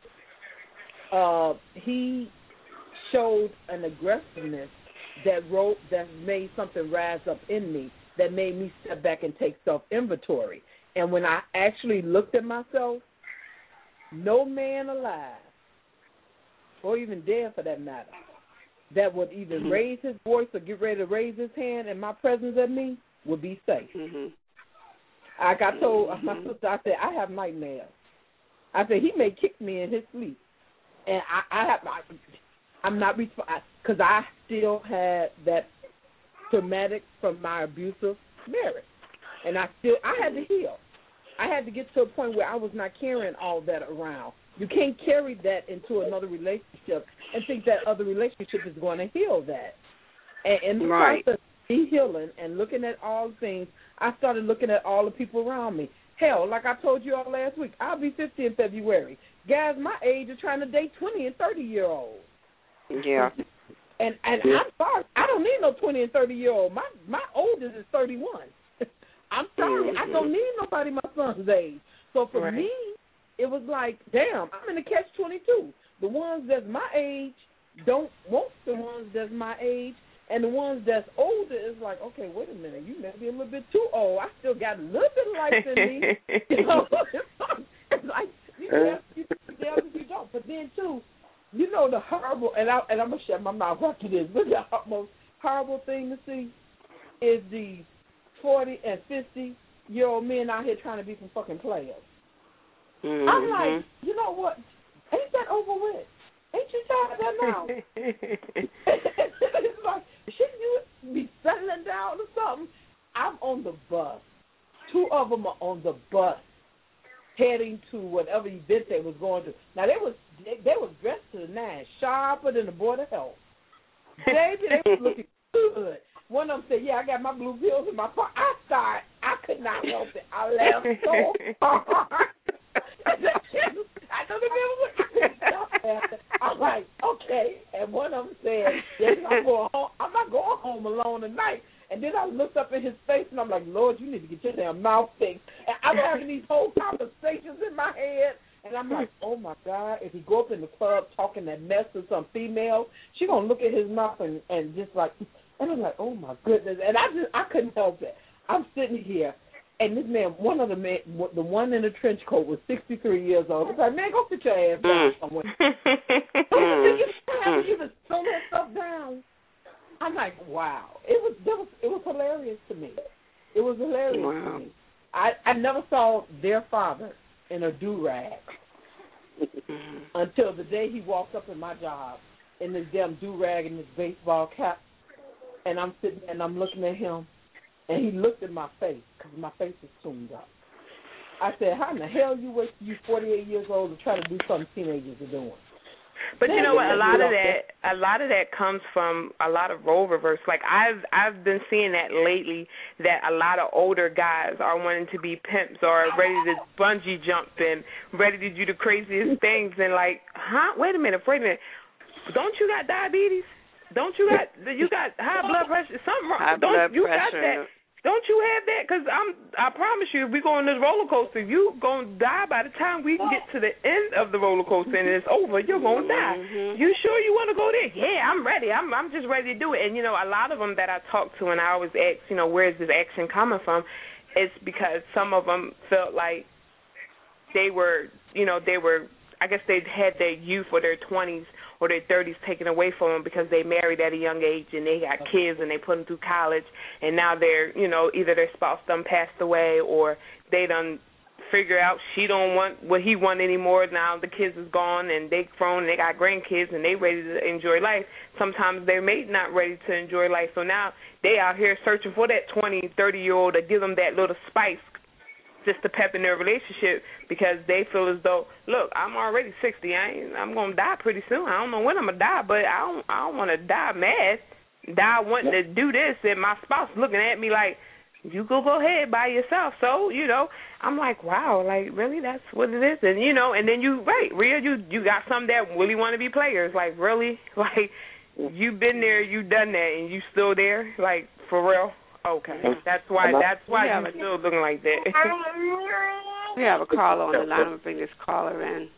he showed an aggressiveness that made something rise up in me, that made me step back and take self-inventory. And when I actually looked at myself, no man alive, or even dead for that matter, that would even raise his voice or get ready to raise his hand in my presence at me would be safe. Like I told my sister, I said, I have nightmares. I said, he may kick me in his sleep. And I'm not responsible because I still had that traumatic from my abusive marriage. And I had to heal. I had to get to a point where I was not carrying all that around. You can't carry that into another relationship and think that other relationship is going to heal that. And in the process of me healing and looking at all things, I started looking at all the people around me. Hell, like I told you all last week, I'll be 50 in February. Guys my age are trying to date 20 and 30-year-olds. Yeah. And I'm sorry, I don't need no 20 and 30-year-old. My oldest is 31. I'm sorry, I don't need nobody my son's age. So for me, it was like, damn, I'm in the catch-22. The ones that's my age don't want the ones that's my age, and the ones that's older is like, okay, wait a minute, you may be a little bit too old. I still got a little bit of life in me. It's like, you don't. But then, too, the horrible, and I'm going to shut my mouth after this, but the most horrible thing to see is the 40 and 50-year-old men out here trying to be some fucking players. I'm like, you know what? Ain't that over with? Ain't you tired of that now? It's like, shouldn't you be settling down or something? I'm on the bus. 2 of them are on the bus heading to whatever event they was going to. Now, they was dressed to the nines, sharper than the Board of Health. Baby, they was looking good. One of them said, yeah, I got my blue pills in my pocket. I could not help it. I laughed so hard. I know the man was like, I'm like, okay. And one of them said, yes, I'm going home. I'm not going home alone tonight. And then I looked up in his face, and I'm like, Lord, you need to get your damn mouth fixed. And I'm having these whole conversations in my head, and I'm like, oh, my God, if he go up in the club talking that mess to some female, she going to look at his mouth and just like, and I'm like, oh, my goodness. And I couldn't help it. I'm sitting here, and this man, the one in the trench coat was 63 years old. It's like, man, go sit your ass down somewhere. You just throw that stuff down. I'm like, wow. It was hilarious to me. It was hilarious to me. I never saw their father in a do-rag until the day he walked up in my job in this damn do-rag and this baseball cap. And I'm sitting and I'm looking at him, and he looked at my face because my face was tuned up. I said, how in the hell you wait till you 48 years old to try to do something teenagers are doing? But you know what? A lot of that comes from a lot of role reverse. Like I've been seeing that lately, that a lot of older guys are wanting to be pimps or ready to bungee jump and ready to do the craziest things. And like, wait a minute. Don't you got diabetes? Don't you got high blood pressure? Something wrong? Got that? Don't you have that? Because I promise you, if we go on this roller coaster, you gonna die by the time we get to the end of the roller coaster and it's over. You're gonna die. You sure you want to go there? Yeah, I'm ready. I'm just ready to do it. And a lot of them that I talk to, and I always ask, where is this action coming from? It's because some of them felt like they were I guess they had their youth or their 20s or their 30s taken away from them because they married at a young age and they got kids and they put them through college, and now they're, either their spouse done passed away or they done figure out she don't want what he want anymore. Now the kids is gone and they grown and they got grandkids and they ready to enjoy life. Sometimes their mate not ready to enjoy life, so now they out here searching for that 20, 30-year-old to give them that little spice just to pep in their relationship because they feel as though, look, I'm already 60. I'm going to die pretty soon. I don't know when I'm going to die, but I don't want to die mad, die wanting to do this, and my spouse looking at me like, you go ahead by yourself. So, I'm like, wow, like, really, that's what it is? And, and then Rhea, you got some that really want to be players. Like, really? Like, you've been there, you done that, and you still there? Like, for real? Okay. That's why you're still looking like that. We have a caller on the line. I'm going to bring this caller in.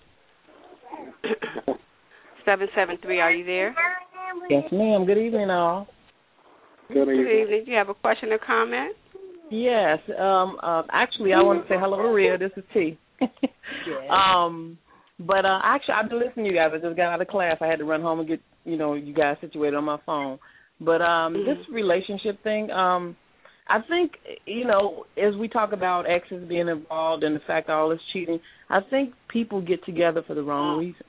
773, are you there? Yes, ma'am. Good evening, all. Good evening. Do you have a question or comment? Yes. Actually, I want to say hello to Rhea. This is T. But actually, I've been listening to you guys. I just got out of class. I had to run home and get, you guys situated on my phone. But this relationship thing, I think, as we talk about exes being involved and the fact that all this cheating, I think people get together for the wrong reason.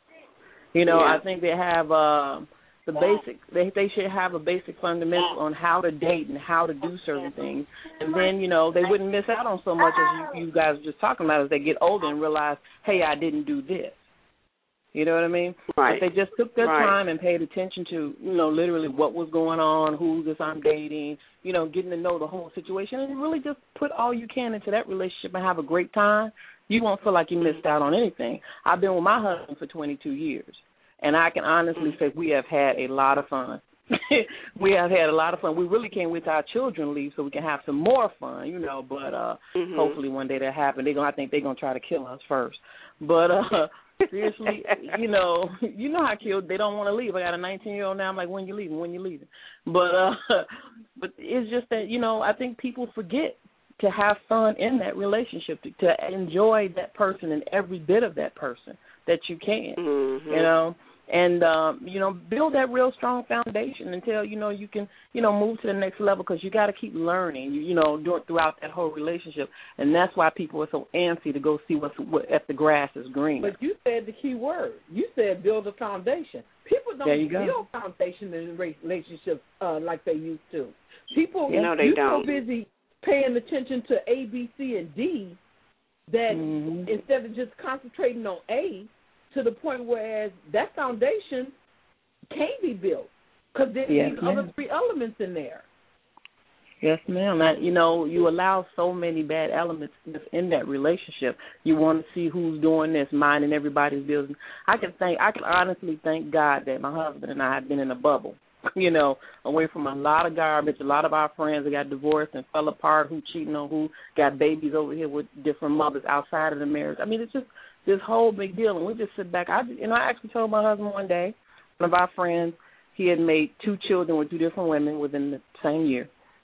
I think they have the basic, they should have a basic fundamental on how to date and how to do certain things. And then, they wouldn't miss out on so much as you guys were just talking about as they get older and realize, hey, I didn't do this. You know what I mean? Right. If they just took their time and paid attention to, literally what was going on, who this I'm dating, getting to know the whole situation, and really just put all you can into that relationship and have a great time, you won't feel like you missed out on anything. I've been with my husband for 22 years, and I can honestly say we have had a lot of fun. We have had a lot of fun. We really can't wait till our children leave so we can have some more fun, but hopefully one day that happens. I think they're going to try to kill us first. But seriously, you know how cute. They don't want to leave. I got a 19-year-old now. I'm like, when you leaving? When you leaving? But it's just that, I think people forget to have fun in that relationship, to enjoy that person and every bit of that person that you can, and, build that real strong foundation until, you can, move to the next level because you got to keep learning, throughout that whole relationship. And that's why people are so antsy to go see what if the grass is green. But you said the key word. You said build a foundation. People don't build foundation in relationships like they used to. People, you're so busy paying attention to A, B, C, and D that instead of just concentrating on A, to the point where that foundation can't be built because there's these other three elements in there. Yes, ma'am. You allow so many bad elements in that relationship. You want to see who's doing this, minding everybody's business. I can honestly thank God that my husband and I have been in a bubble, away from a lot of garbage. A lot of our friends that got divorced and fell apart, who cheating on who, got babies over here with different mothers outside of the marriage. I mean, it's just this whole big deal, and we just sit back. I actually told my husband one day, one of our friends, he had made 2 children with 2 different women within the same year,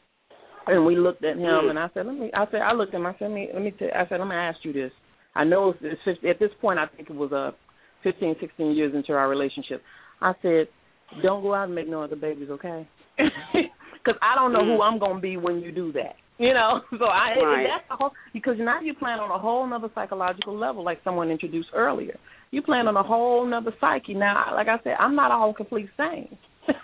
and we looked at him, and I said, I looked at him, I said, let me ask you this. I know it's 50, at this point, I think it was 15, 16 years into our relationship. I said, don't go out and make no other babies, okay? Because I don't know who I'm going to be when you do that. So that's the whole, because now you plan on a whole nother psychological level, like someone introduced earlier. You plan on a whole nother psyche. Now, like I said, I'm not all complete sane,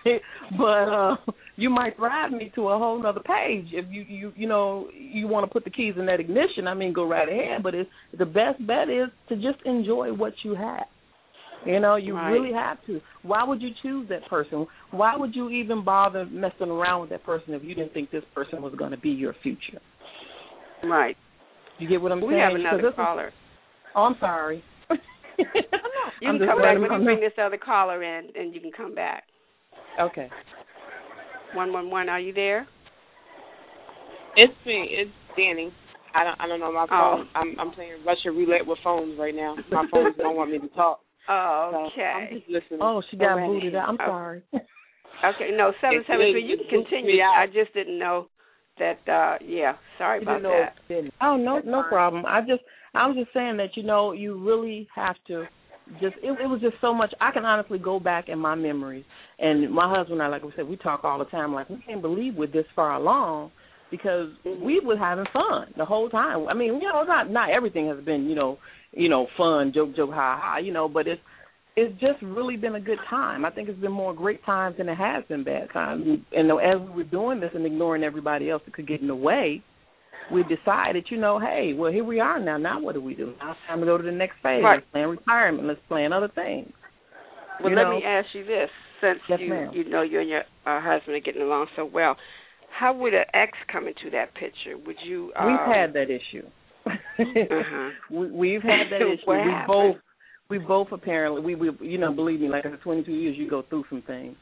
but you might drive me to a whole nother page if you want to put the keys in that ignition. I mean, go right ahead. But the best bet is to just enjoy what you have. You really have to. Why would you choose that person? Why would you even bother messing around with that person if you didn't think this person was going to be your future? Right. You get what I'm saying? We have another caller. I'm sorry. You can come back. Let me bring this other caller in, and you can come back. Okay. 111, are you there? It's me. It's Danny. I don't know my phone. I'm playing Russian roulette with phones right now. My phones don't want me to talk. Oh, okay. So I'm just listening. Oh, she got booted out. I'm sorry. Okay, no, 773. You can continue. I just didn't know that. Sorry about that. Oh, no problem. I I was just saying that, you really have to just, it was just so much. I can honestly go back in my memories, and my husband and I, like we said, we talk all the time, like, we can't believe we're this far along, because we were having fun the whole time. I mean, not everything has been, fun, joke, ha, but it's just really been a good time. I think it's been more great times than it has been bad times. And as we were doing this and ignoring everybody else that could get in the way, we decided, hey, well, here we are now. Now what do we do? Now it's time to go to the next phase. Right. Let's plan retirement. Let's plan other things. Well, let me ask you this. Since yes, you ma'am. you and your husband are getting along so well, how would an ex come into that picture? Would you? We've had that issue. We've had that issue. We both apparently, we believe me, like after 22 years, you go through some things.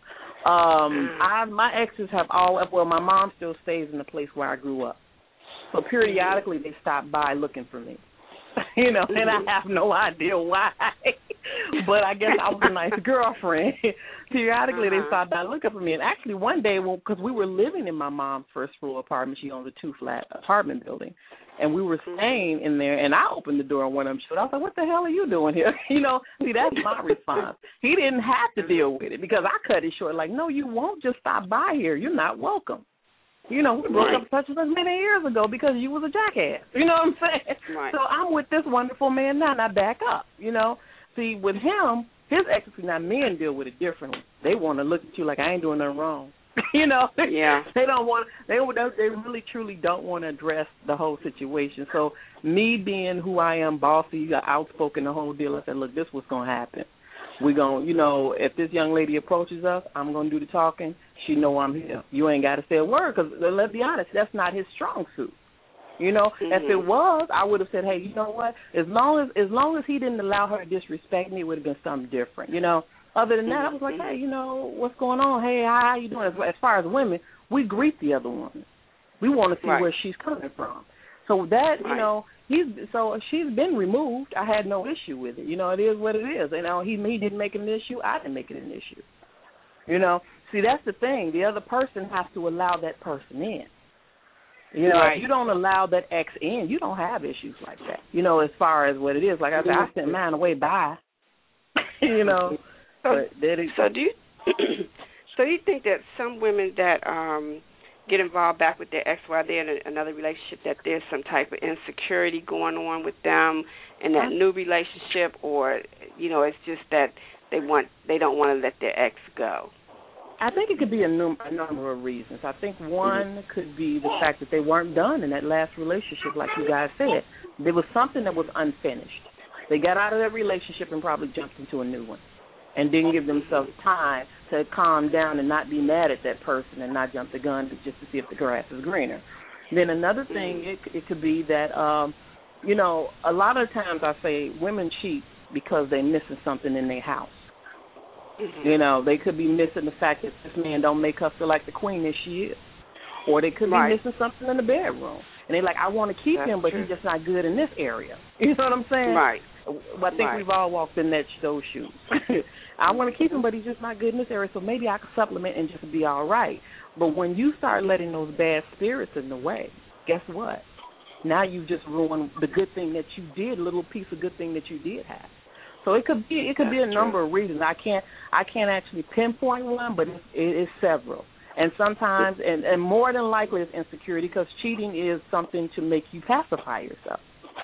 My exes have my mom still stays in the place where I grew up. So periodically they stop by looking for me, and I have no idea why. But I guess I was a nice girlfriend. Periodically they stop by looking for me. And actually one day, because we were living in my mom's first floor apartment, she owns a 2-flat apartment building, and we were staying in there, and I opened the door and one of them showed. I was like, what the hell are you doing here? See, that's my response. He didn't have to deal with it, because I cut it short, like, no, you won't just stop by here. You're not welcome. We broke up such and such many years ago because you was a jackass. You know what I'm saying? Right. So I'm with this wonderful man now, and I back up, See, with him, his exes, now men deal with it differently. They want to look at you like I ain't doing nothing wrong. Yeah. They don't want. They really truly don't want to address the whole situation. So me being who I am, bossy, outspoken, the whole deal, I said, look, this was gonna happen. We're going to, if this young lady approaches us, I'm going to do the talking. She know I'm here. You ain't got to say a word, because let's be honest, that's not his strong suit. If it was, I would have said, hey, you know what? As long as he didn't allow her to disrespect me, it would have been something different. Other than that, I was like, hey, what's going on? Hey, how you doing? As far as women, we greet the other woman. We want to see where she's coming from. So that, she's been removed. I had no issue with it. It is what it is. He didn't make it an issue. I didn't make it an issue. See, that's the thing. The other person has to allow that person in. If you don't allow that ex in, you don't have issues like that. As far as what it is. Like I said, I sent mine away. Bye. So do you so you think that some women that get involved back with their ex while they're in another relationship, that there's some type of insecurity going on with them in that new relationship, or it's just that they don't want to let their ex go? I think it could be a number of reasons. I think one could be the fact that they weren't done in that last relationship, like you guys said. There was something that was unfinished. They got out of that relationship and probably jumped into a new one, and didn't give themselves time to calm down and not be mad at that person and not jump the gun just to see if the grass is greener. Then another thing, it could be that, a lot of times I say women cheat because they're missing something in their house. They could be missing the fact that this man don't make her feel like the queen that she is. Or they could be missing something in the bedroom. And they're like, I want to keep him, but he's just not good in this area. You know what I'm saying? Right. Well, I think we've all walked in those shoes. I want to keep him, but he's just not good in this area, so maybe I can supplement and just be all right. But when you start letting those bad spirits in the way, guess what? Now you've just ruined the good thing that you did, a little piece of good thing that you did have. So it could be a number of reasons. I can't actually pinpoint one, but it is several. And sometimes, and more than likely, it's insecurity, because cheating is something to make you pacify yourself.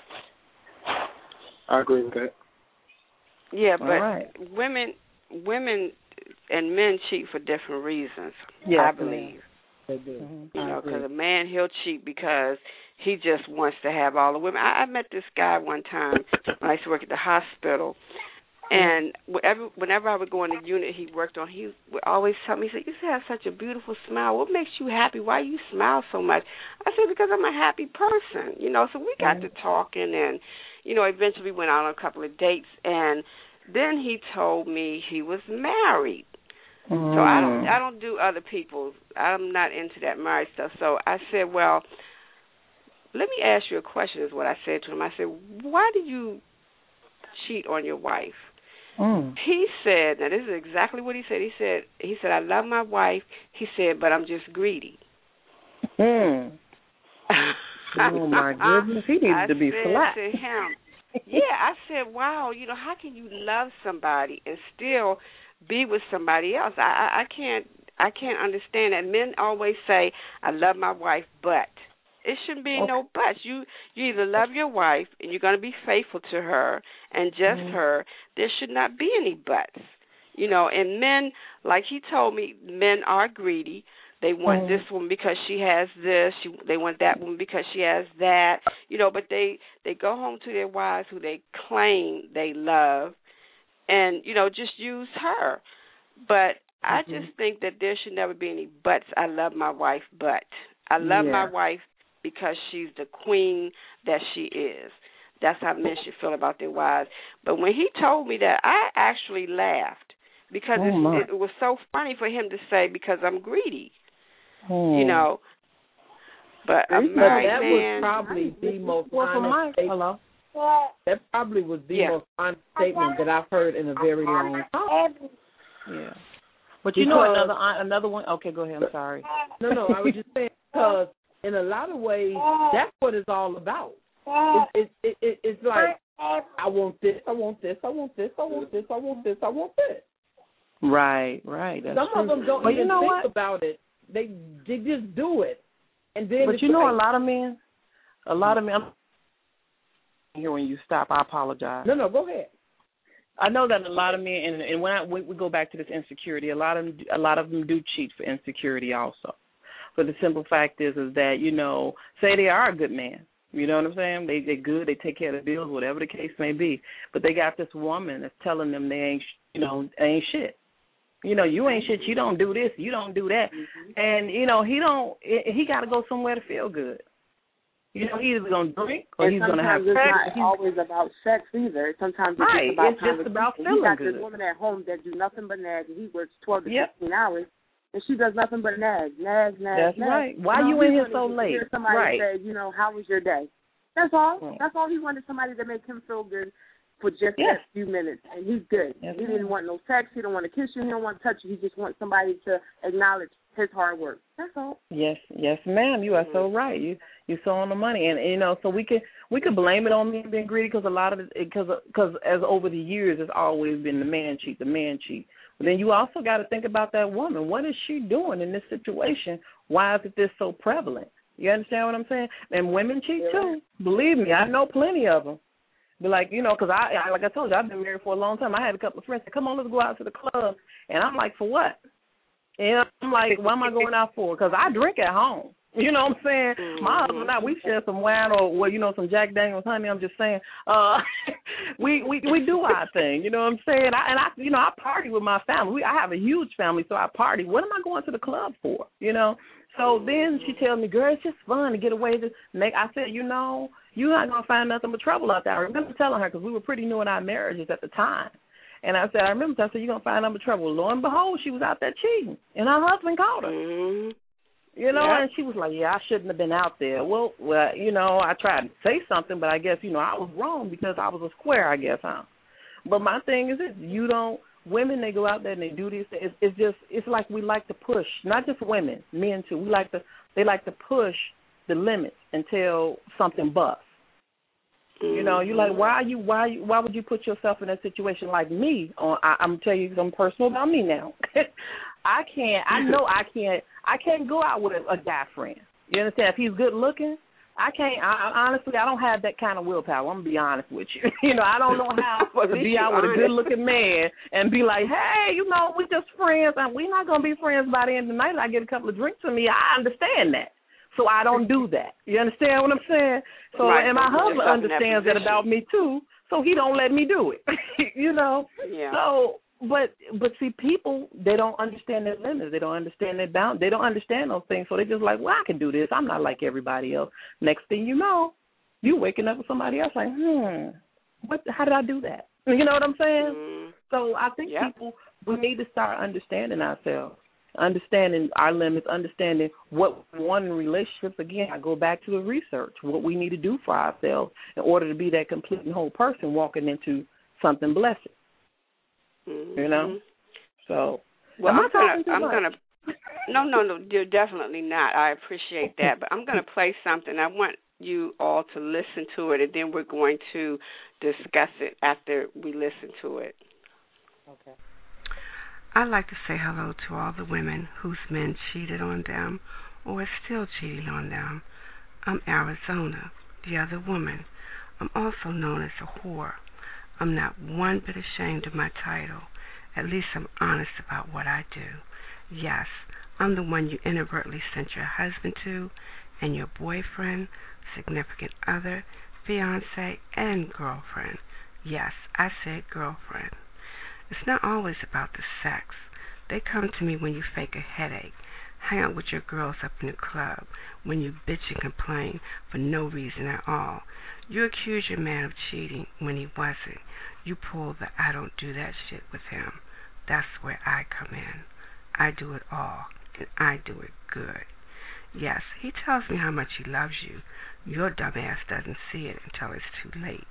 I agree with that. Yeah, but women and men cheat for different reasons. Yes, I believe. They do. Because a man, he'll cheat because he just wants to have all the women. I met this guy one time when I used to work at the hospital, and whenever I would go in the unit he worked on, he would always tell me, he said, you have such a beautiful smile. What makes you happy? Why you smile so much? I said, because I'm a happy person. So we got to talking, and, eventually we went out on a couple of dates, and then he told me he was married. So I don't do other people's. I'm not into that married stuff. So I said, well, let me ask you a question, is what I said to him. I said, why do you cheat on your wife? He said, now this is exactly what he said. He said, I love my wife. He said, but I'm just greedy. Oh my goodness, he needed to be slapped. I said to him, yeah, I said, wow, how can you love somebody and still be with somebody else? I can't understand that. Men always say, I love my wife, but it shouldn't be no buts. You either love your wife and you're going to be faithful to her and just her. There should not be any buts. And men, like he told me, men are greedy. They want this woman because she has this. They want that woman because she has that. But they go home to their wives who they claim they love and, just use her. But I just think that there should never be any buts. I love my wife, but I love my wife because she's the queen that she is. That's how men should feel about their wives. But when he told me that, I actually laughed because it was so funny for him to say, because I'm greedy, But a married man, was probably the most honest statement. That probably was the most honest statement that I've heard in a very long time. Yeah. But another one. Okay, go ahead. I'm sorry. No, I was just saying because in a lot of ways, that's what it's all about. It's like, I want this, I want this, I want this, I want this, I want this, I want this. Right. That's Some true. of them don't even think about it. They just do it, and then. But a lot of men. I'm here when you stop. I apologize. No, go ahead. I know that a lot of men, and when we go back to this insecurity, a lot of them do cheat for insecurity also. But the simple fact is that say they are a good man. You know what I'm saying? They're good. They take care of the bills, whatever the case may be. But they got this woman that's telling them they ain't shit. You ain't shit. You don't do this. You don't do that. And he got to go somewhere to feel good. He's either gonna drink or he's gonna have sex. It's not always about sex either. Sometimes it's just about feeling good. He got this woman at home that do nothing but nag, and he works 12 to 16 hours, and she does nothing but nag. That's right. Why you in here so late? Hear somebody say, how was your day? That's all. That's all he wanted, somebody to make him feel good for just that few minutes, and he's good. He didn't want no sex. He don't want to kiss you. He don't want to touch you. He just wants somebody to acknowledge his hard work. That's all. Yes, ma'am. You are so right. You're so on the money, and so we could blame it on me being greedy because a lot of it because as over the years it's always been the man cheat. But then you also got to think about that woman. What is she doing in this situation? Why is it this so prevalent? You understand what I'm saying? And women cheat too. Believe me, I know plenty of them. But because I like I told you, I've been married for a long time. I had a couple of friends say, "Come on, let's go out to the club," and I'm like, "For what?" And I'm like, "What am I going out for?" Because I drink at home. You know what I'm saying? My husband and I, we share some wine or some Jack Daniels, honey. I'm just saying, we do our thing. You know what I'm saying? I party with my family. I have a huge family, so I party. What am I going to the club for? So then she tells me, "Girl, it's just fun to get away to make." I said, you're not gonna find nothing but trouble out there. I remember telling her because we were pretty new in our marriages at the time. And I said, I said, you're going to find nothing but trouble. Lo and behold, she was out there cheating. And her husband caught her. Mm-hmm. And she was like, I shouldn't have been out there. Well, I tried to say something, but I guess, I was wrong because I was a square, I guess, huh? But my thing is this, women, they go out there and they do these things. It's like we like to push, not just women, men too. They like to push the limits until something busts. You're like, why would you put yourself in a situation like me? I'm telling you something personal about me now. I can't go out with a guy friend. You understand? If he's good looking, I can't. Honestly, I don't have that kind of willpower. I'm gonna be honest with you. I don't know how to be out with a good looking man and be like, hey, we're just friends, and we're not gonna be friends by the end of the night. I get a couple of drinks from me. I understand that. So I don't do that. You understand what I'm saying? So and my husband understands that about me too. So he don't let me do it. Yeah. So, but see, people, they don't understand their limits. They don't understand their boundaries. They don't understand those things. So they just like, well, I can do this. I'm not like everybody else. Next thing you know, you waking up with somebody else like, how did I do that? You know what I'm saying? Mm-hmm. So I think people, we need to start understanding ourselves. Understanding our limits, understanding what we want in relationships. Again, I go back to the research, what we need to do for ourselves in order to be that complete and whole person walking into something blessed. Mm-hmm. So, well, No, you're definitely not. I appreciate that, but I'm going to play something. I want you all to listen to it, and then we're going to discuss it after we listen to it. Okay. I'd like to say hello to all the women whose men cheated on them or are still cheating on them. I'm Arizona, the other woman. I'm also known as a whore. I'm not one bit ashamed of my title. At least I'm honest about what I do. Yes, I'm the one you inadvertently sent your husband to, and your boyfriend, significant other, fiancé, and girlfriend. Yes, I said girlfriend. It's not always about the sex. They come to me when you fake a headache, hang out with your girls up in the club, when you bitch and complain for no reason at all. You accuse your man of cheating when he wasn't. You pull the I don't do that shit with him. That's where I come in. I do it all, and I do it good. Yes, he tells me how much he loves you. Your dumb ass doesn't see it until it's too late.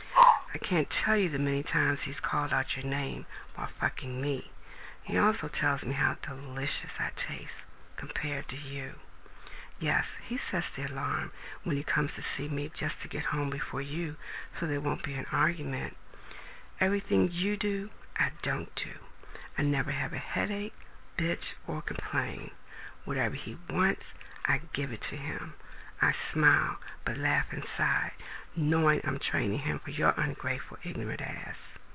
I can't tell you the many times he's called out your name while fucking me. He also tells me how delicious I taste compared to you. Yes, he sets the alarm when he comes to see me just to get home before you so there won't be an argument. Everything you do, I don't do. I never have a headache, bitch, or complain. Whatever he wants, I give it to him. I smile, but laugh inside, knowing I'm training him for your ungrateful, ignorant ass.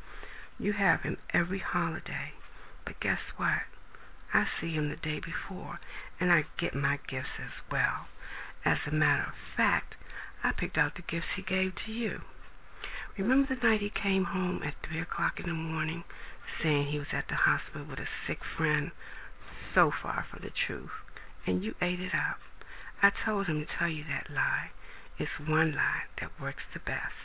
You have him every holiday, but guess what? I see him the day before, and I get my gifts as well. As a matter of fact, I picked out the gifts he gave to you. Remember the night he came home at 3 o'clock in the morning, saying he was at the hospital with a sick friend? So far from the truth, and you ate it up. I told him to tell you that lie. It's one lie that works the best.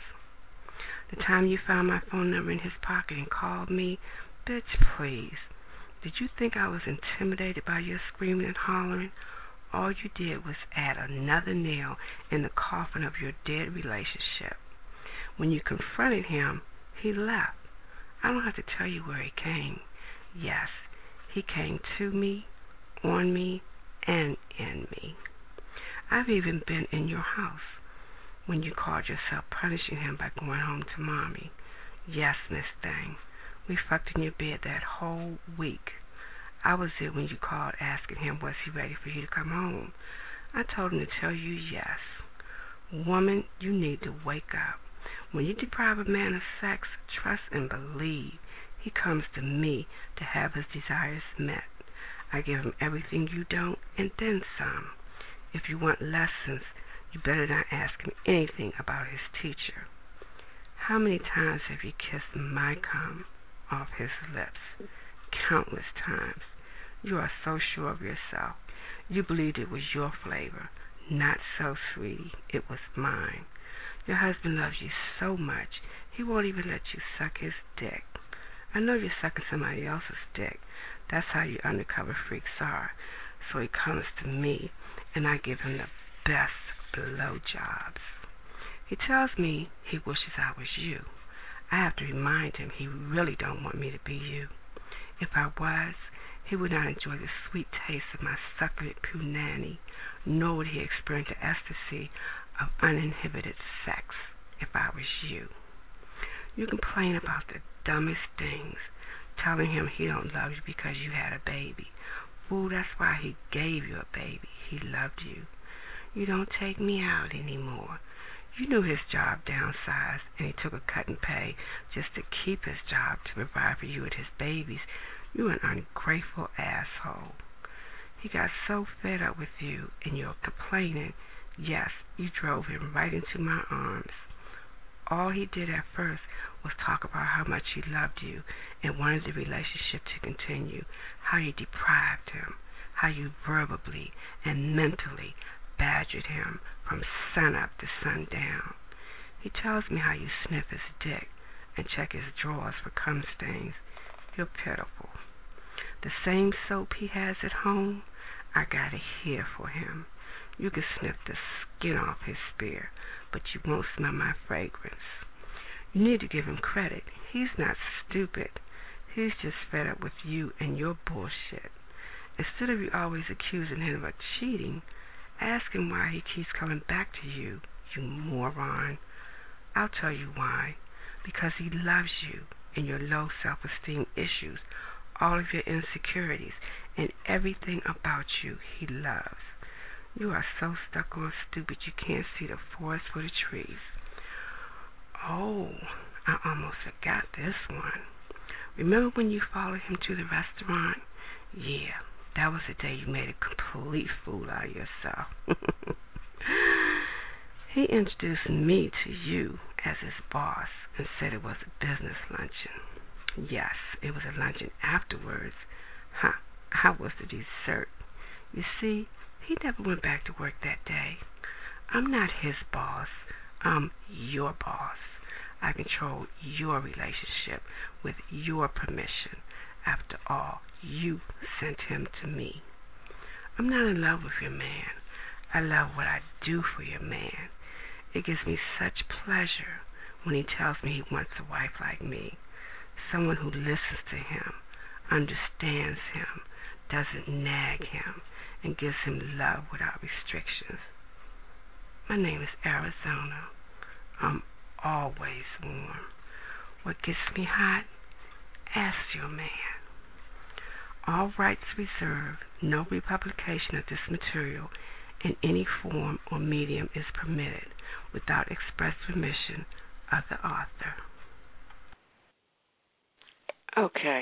The time you found my phone number in his pocket and called me, bitch, please. Did you think I was intimidated by your screaming and hollering? All you did was add another nail in the coffin of your dead relationship. When you confronted him, he left. I don't have to tell you where he came. Yes, he came to me, on me, and in me. I've even been in your house when you called yourself punishing him by going home to Mommy. Yes, Miss Thing, we fucked in your bed that whole week. I was there when you called asking him was he ready for you to come home. I told him to tell you yes. Woman, you need to wake up. When you deprive a man of sex, trust and believe he comes to me to have his desires met. I give him everything you don't and then some. If you want lessons, you better not ask him anything about his teacher. How many times have you kissed my cum off his lips? Countless times. You are so sure of yourself. You believed it was your flavor. Not so, sweetie. It was mine. Your husband loves you so much, he won't even let you suck his dick. I know you're sucking somebody else's dick. That's how you undercover freaks are. So he comes to me, and I give him the best blowjobs. He tells me he wishes I was you. I have to remind him he really don't want me to be you. If I was, he would not enjoy the sweet taste of my succulent punani, nor would he experience the ecstasy of uninhibited sex if I was you. You complain about the dumbest things, telling him he don't love you because you had a baby. Fool, that's why he gave you a baby. He loved you. You don't take me out anymore. You knew his job downsized, and he took a cut in pay just to keep his job to provide for you and his babies. You're an ungrateful asshole. He got so fed up with you and your complaining, yes, you drove him right into my arms. All he did at first was talk about how much he loved you and wanted the relationship to continue, how you deprived him, how you verbally and mentally badgered him from sun up to sundown. He tells me how you sniff his dick and check his drawers for cum stains. You're pitiful. The same soap he has at home, I got it here for him. You can sniff the skin off his spear, but you won't smell my fragrance. You need to give him credit. He's not stupid. He's just fed up with you and your bullshit. Instead of you always accusing him of cheating, Ask him why he keeps coming back to you, you moron. I'll tell you why. Because he loves you and your low self-esteem issues, all of your insecurities, and everything about you he loves. You are so stuck on stupid you can't see the forest for the trees. Oh, I almost forgot this one. Remember when you followed him to the restaurant? Yeah, that was the day you made a complete fool out of yourself. He introduced me to you as his boss and said it was a business luncheon. Yes, it was a luncheon afterwards. How was the dessert? You see, he never went back to work that day. I'm not his boss. I'm your boss. I control your relationship with your permission. After all, you sent him to me. I'm not in love with your man. I love what I do for your man. It gives me such pleasure when he tells me he wants a wife like me, someone who listens to him, understands him, doesn't nag him, and gives him love without restrictions. My name is Arizona. I'm always warm. What gets me hot? Ask your man. All rights reserved. No republication of this material in any form or medium is permitted without express permission of the author. Okay.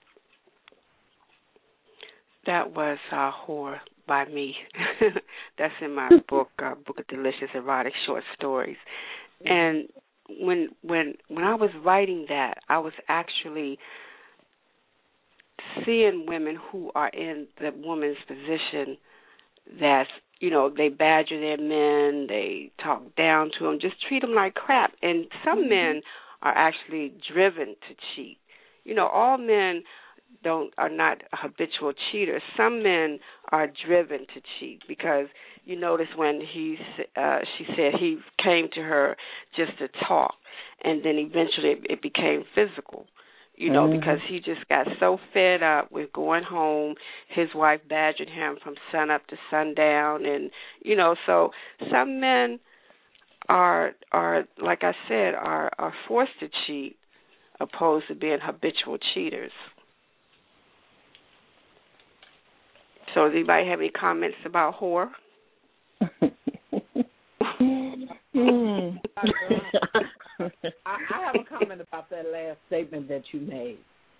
That was Whore by me. That's in my book of Delicious Erotic Short Stories. And when I was writing that, I was actually seeing women who are in the woman's position that's, they badger their men, they talk down to them, just treat them like crap. And some men are actually driven to cheat. All men are not habitual cheaters. Some men are driven to cheat because you notice when she said he came to her just to talk, and then eventually it became physical. Because he just got so fed up with going home. His wife badgered him from sun up to sundown, and so some men are like I said, are forced to cheat, opposed to being habitual cheaters. So, does anybody have any comments about whore? I have a comment about that last statement that you made.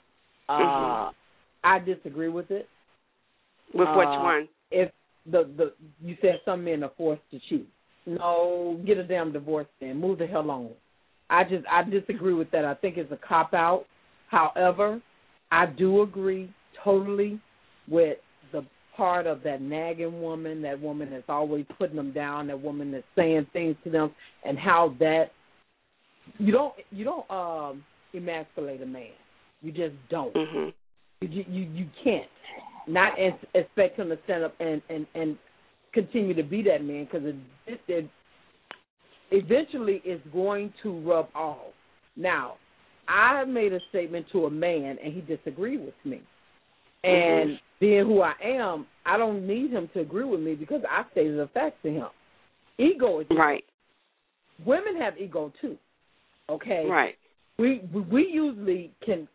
I disagree with it. With which one? If you said some men are forced to cheat. No, get a damn divorce then. Move the hell on. I disagree with that. I think it's a cop out. However, I do agree totally with the part of that nagging woman, that woman that's always putting them down, that woman that's saying things to them, and how that you don't emasculate a man. You just don't. Mm-hmm. You can't. Not expect him to stand up and continue to be that man, because it eventually is going to rub off. Now, I made a statement to a man, and he disagreed with me. And being who I am, I don't need him to agree with me because I stated a fact to him. Ego is right. Women have ego too. Okay. Right. We usually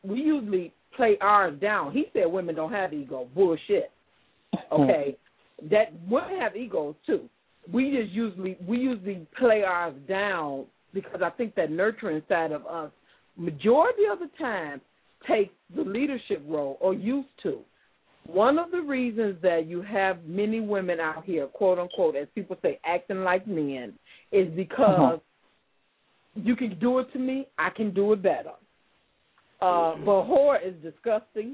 play ours down. He said women don't have ego. Bullshit. Okay. That women have egos too. We usually play ours down because I think that nurturing side of us majority of the time takes the leadership role, or used to. One of the reasons that you have many women out here, quote unquote, as people say, acting like men, is because you can do it to me, I can do it better. But whore is disgusting.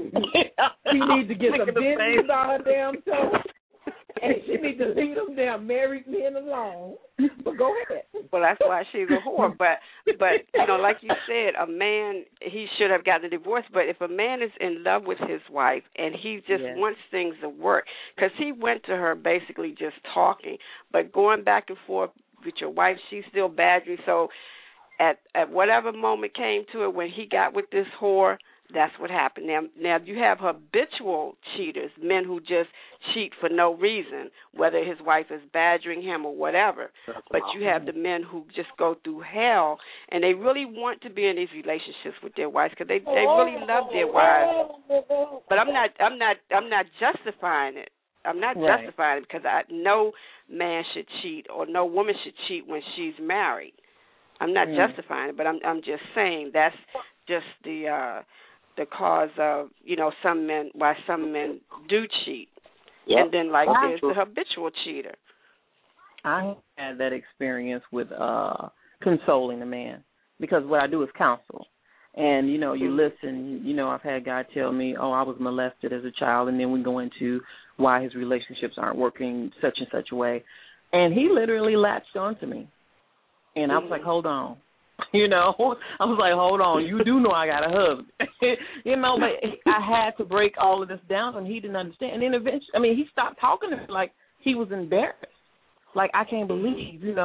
She needs to get some business on her damn toe, and she needs to leave them damn married men alone. But go ahead. Well, that's why she's a whore. But like you said, a man, he should have gotten a divorce. But if a man is in love with his wife and he just wants things to work, because he went to her basically just talking, but going back and forth with your wife, she's still badgering. So at whatever moment came to it when he got with this whore, That's what happened. Now you have habitual cheaters, men who just cheat for no reason, whether his wife is badgering him or whatever. But you have the men who just go through hell, and they really want to be in these relationships with their wives because they really love their wives. But I'm not justifying it. I'm not justifying it because no man should cheat or no woman should cheat when she's married. I'm not justifying it, but I'm just saying that's just the cause of, why some men do cheat. Yep. And then there's the habitual cheater. I had that experience with consoling a man because what I do is counsel. And, you listen, I've had guys tell me, oh, I was molested as a child, and then we go into why his relationships aren't working such and such a way. And he literally latched onto me. And I was like, hold on. I was like, hold on, you do know I got a husband. But I had to break all of this down, and he didn't understand. And then eventually, he stopped talking to me like he was embarrassed. Like, I can't believe, you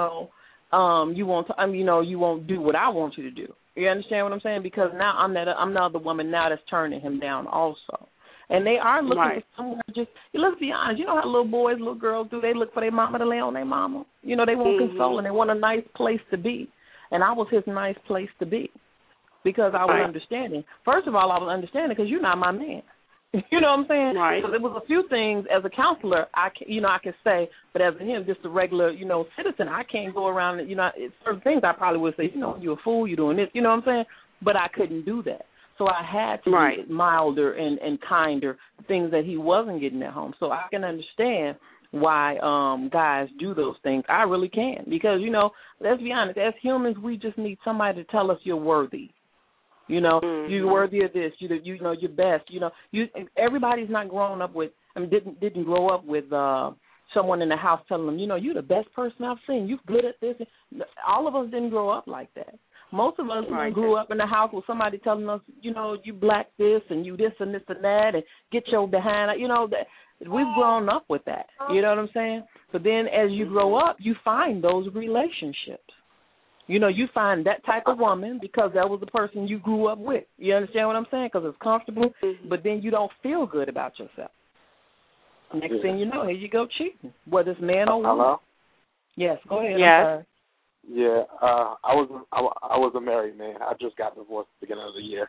won't do what I want you to do. You understand what I'm saying? Because now I'm now the woman now that's turning him down also. And they are looking for somewhere let's be honest, you know how little boys, little girls do, they look for their mama to lay on their mama. They want console and they want a nice place to be. And I was his nice place to be because I was understanding. First of all, I was understanding because you're not my man. You know what I'm saying? Right. So there was a few things as a counselor I can say, but as him, just a regular, citizen, I can't go around, certain things I probably would say, you're a fool, you're doing this, you know what I'm saying? But I couldn't do that. So I had to be milder and kinder, things that he wasn't getting at home. So I can understand why guys do those things. I really can because, let's be honest, as humans, we just need somebody to tell us you're worthy. You're worthy of this. You're best. Everybody's not grown up with. Didn't grow up with someone in the house telling them, you're the best person I've seen. You're good at this. All of us didn't grow up like that. Most of us grew up in the house with somebody telling us, you black this and you this and this and that, and get your behind. We've grown up with that. You know what I'm saying? But then as you grow up, you find those relationships. You find that type of woman because that was the person you grew up with. You understand what I'm saying? Because it's comfortable, but then you don't feel good about yourself. Next thing you know, here you go cheating, whether it's man or woman. Hello? Yes, go ahead. Yes. Yeah, I was a married man. I just got divorced at the beginning of the year.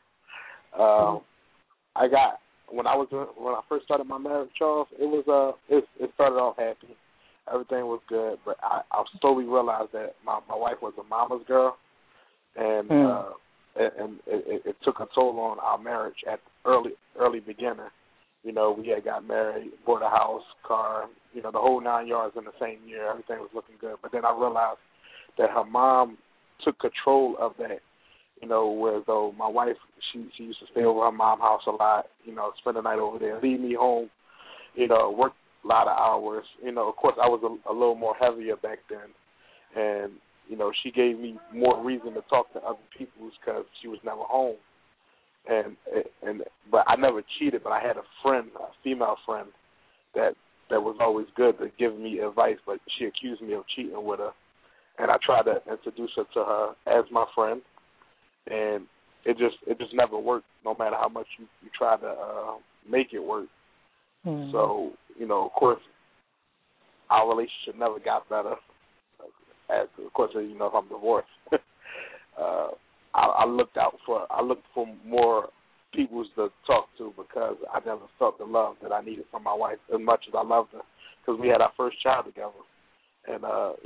When I first started my marriage, Charles, it started off happy. Everything was good, but I slowly realized that my wife was a mama's girl, and it took a toll on our marriage at early beginning. We had got married, bought a house, car, the whole 9 yards in the same year. Everything was looking good, but then I realized that her mom took control of that. Where though my wife, she used to stay over her mom's house a lot, spend the night over there, leave me home, work a lot of hours. Of course, I was a little more heavier back then, and she gave me more reason to talk to other people because she was never home. But I never cheated. But I had a friend, a female friend, that was always good to give me advice. But she accused me of cheating with her, and I tried to introduce her to her as my friend, and it just never worked. No matter how much you try to make it work. So, of course, our relationship never got better. Of course, if I'm divorced, I looked for more people to talk to because I never felt the love that I needed from my wife as much as I loved her because we had our first child together, and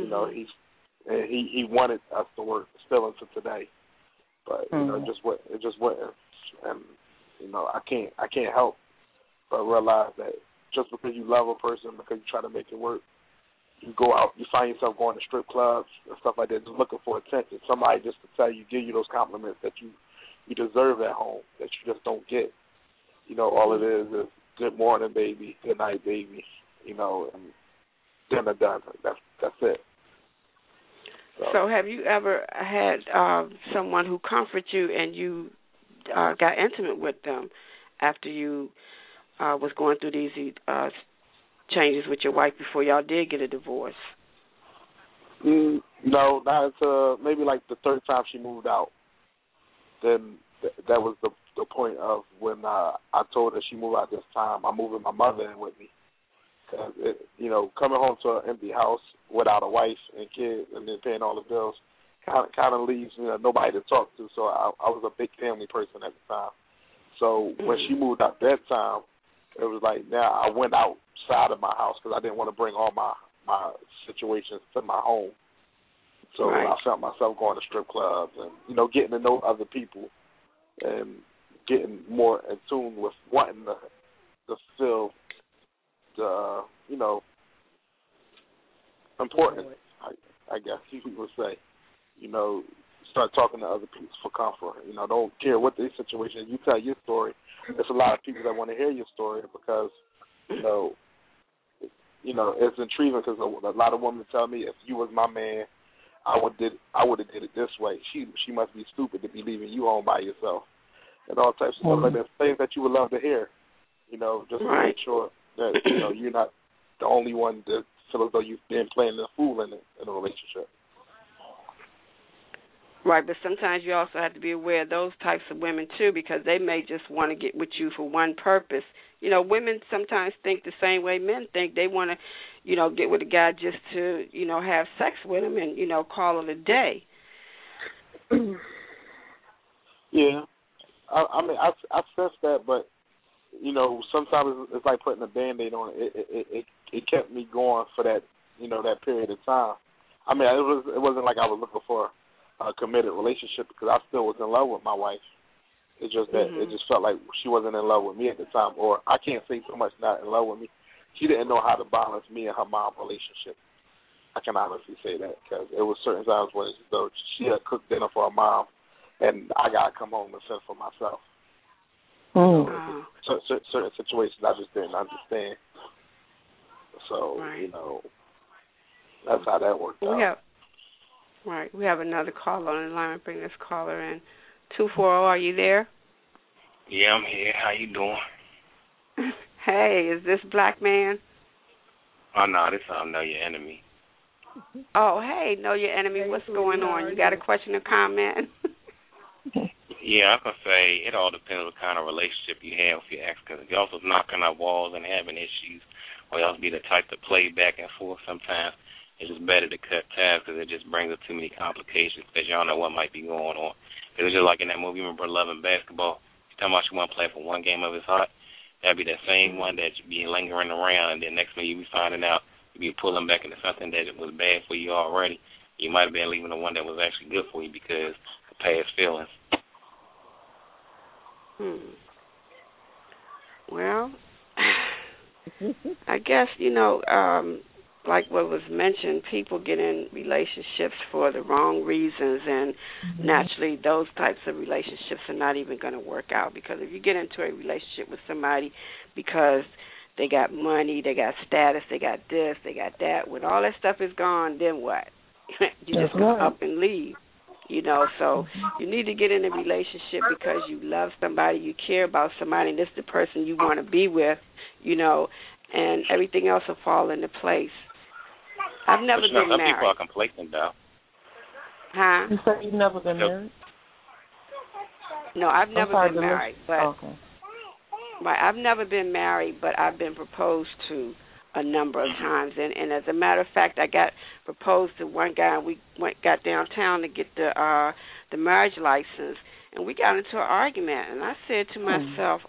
he wanted us to work still until today, but it just wasn't, and I can't help but realize that just because you love a person, because you try to make it work, you go out, you find yourself going to strip clubs and stuff like that, just looking for attention. Somebody just to tell you, give you those compliments that you deserve at home, that you just don't get. All it is good morning, baby, good night, baby, and dinner done. That's it. So have you ever had someone who comforted you and you got intimate with them after you was going through these changes with your wife before y'all did get a divorce? No, not until maybe like the third time she moved out. Then that was the point of when I told her she moved out this time. I'm moving my mother in with me. Cause coming home to an empty house without a wife and kids and then paying all the bills kind of leaves nobody to talk to. So I was a big family person at the time. So when she moved out that time, it was like now I went outside of my house because I didn't want to bring all my situations to my home. So I found myself going to strip clubs and getting to know other people and getting more in tune with wanting to feel the important, I guess you would say. Start talking to other people for comfort. Don't care what the situation is. You tell your story. There's a lot of people that want to hear your story because it's intriguing because a lot of women tell me if you was my man, I would have did it this way. She must be stupid to be leaving you home by yourself, and all types of stuff like that. Things that you would love to hear, just to make sure that you're not the only one that feel as though you've been playing the fool in a relationship. Right, but sometimes you also have to be aware of those types of women too, because they may just want to get with you for one purpose. Women sometimes think the same way men think. They want to, get with a guy just to, have sex with him and, call it a day. Yeah, I mean, I sense that, but sometimes it's like putting a Band-Aid on it. It kept me going for that, that period of time. I mean, it wasn't like I was looking for a committed relationship because I still was in love with my wife. It's just that it just felt like she wasn't in love with me at the time, or I can't say so much not in love with me. She didn't know how to balance me and her mom relationship. I can honestly say that because it was certain times when though she had cooked dinner for her mom, and I gotta come home and fend for myself. So certain situations I just didn't understand. So that's how that worked out. We have another caller on the line. Bring this caller in. 240, are you there? Yeah, I'm here. How you doing? Hey, is this Black Man? Oh, no, this Know Your Enemy. Oh, hey, Know Your Enemy. What's going on? You got a question or comment? Yeah, I can say it all depends what kind of relationship you have with your ex, because if y'all was knocking up walls and having issues, or y'all be the type to play back and forth sometimes, it's just better to cut ties because it just brings up too many complications because y'all know what might be going on. It's just like in that movie, remember Love and Basketball? You're talking about you want to play for one game of his heart? That'd be that same one that you be lingering around, and then next thing you be finding out, you be pulling back into something that was bad for you already. You might have been leaving the one that was actually good for you because of past feelings. Well, I guess, like what was mentioned, people get in relationships for the wrong reasons, and naturally those types of relationships are not even going to work out, because if you get into a relationship with somebody because they got money, they got status, they got this, they got that, when all that stuff is gone, then what? You just go up and leave. So you need to get in a relationship because you love somebody, you care about somebody, and this is the person you want to be with, and everything else will fall into place. I've never been some married. People are complacent, though. Huh? You said you've never been married? No, I've never been married. But I've never been married, but I've been proposed to a number of times. And as a matter of fact, I got proposed to one guy, and we got downtown to get the marriage license, and we got into an argument. And I said to myself,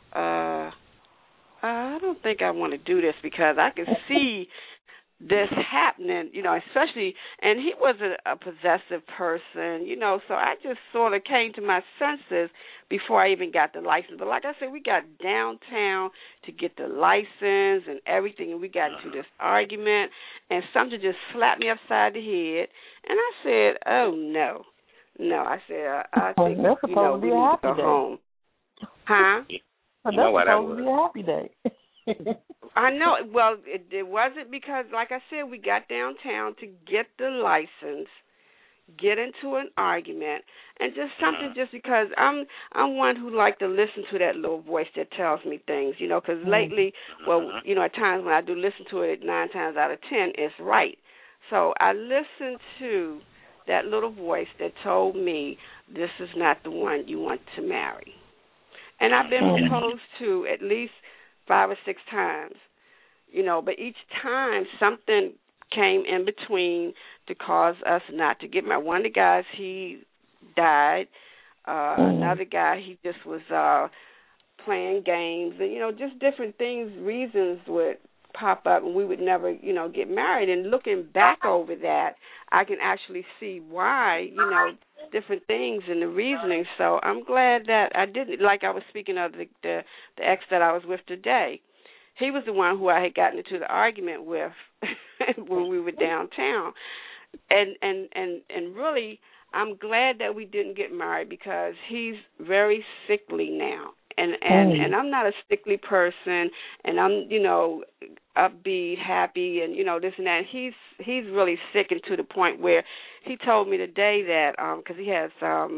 I don't think I want to do this because I can see this happening, especially, and he was a possessive person, so I just sort of came to my senses before I even got the license. But like I said, we got downtown to get the license and everything, and we got into this argument, and something just slapped me upside the head, and I said, oh, no. I said, I think, we need to go home. Huh? That's supposed to be a happy day. I know. Well, it wasn't because, like I said, we got downtown to get the license, get into an argument, and just something just because I'm one who like to listen to that little voice that tells me things, because lately, at times when I do listen to it, 9 times out of 10, it's right. So I listened to that little voice that told me this is not the one you want to marry. And I've been proposed to at least 5 or 6 times, but each time something came in between to cause us not to get married. One of the guys, he died. Another guy, he just was playing games, and just different things, reasons would pop up, and we would never, get married. And looking back over that, I can actually see why, different things and the reasoning. So I'm glad that I didn't. Like I was speaking of the ex that I was with today. He was the one who I had gotten into the argument with when we were downtown, and really, I'm glad that we didn't get married because he's very sickly now. And I'm not a sickly person, and I'm, upbeat, happy, and, this and that. He's really sick, and to the point where he told me today that, because he has,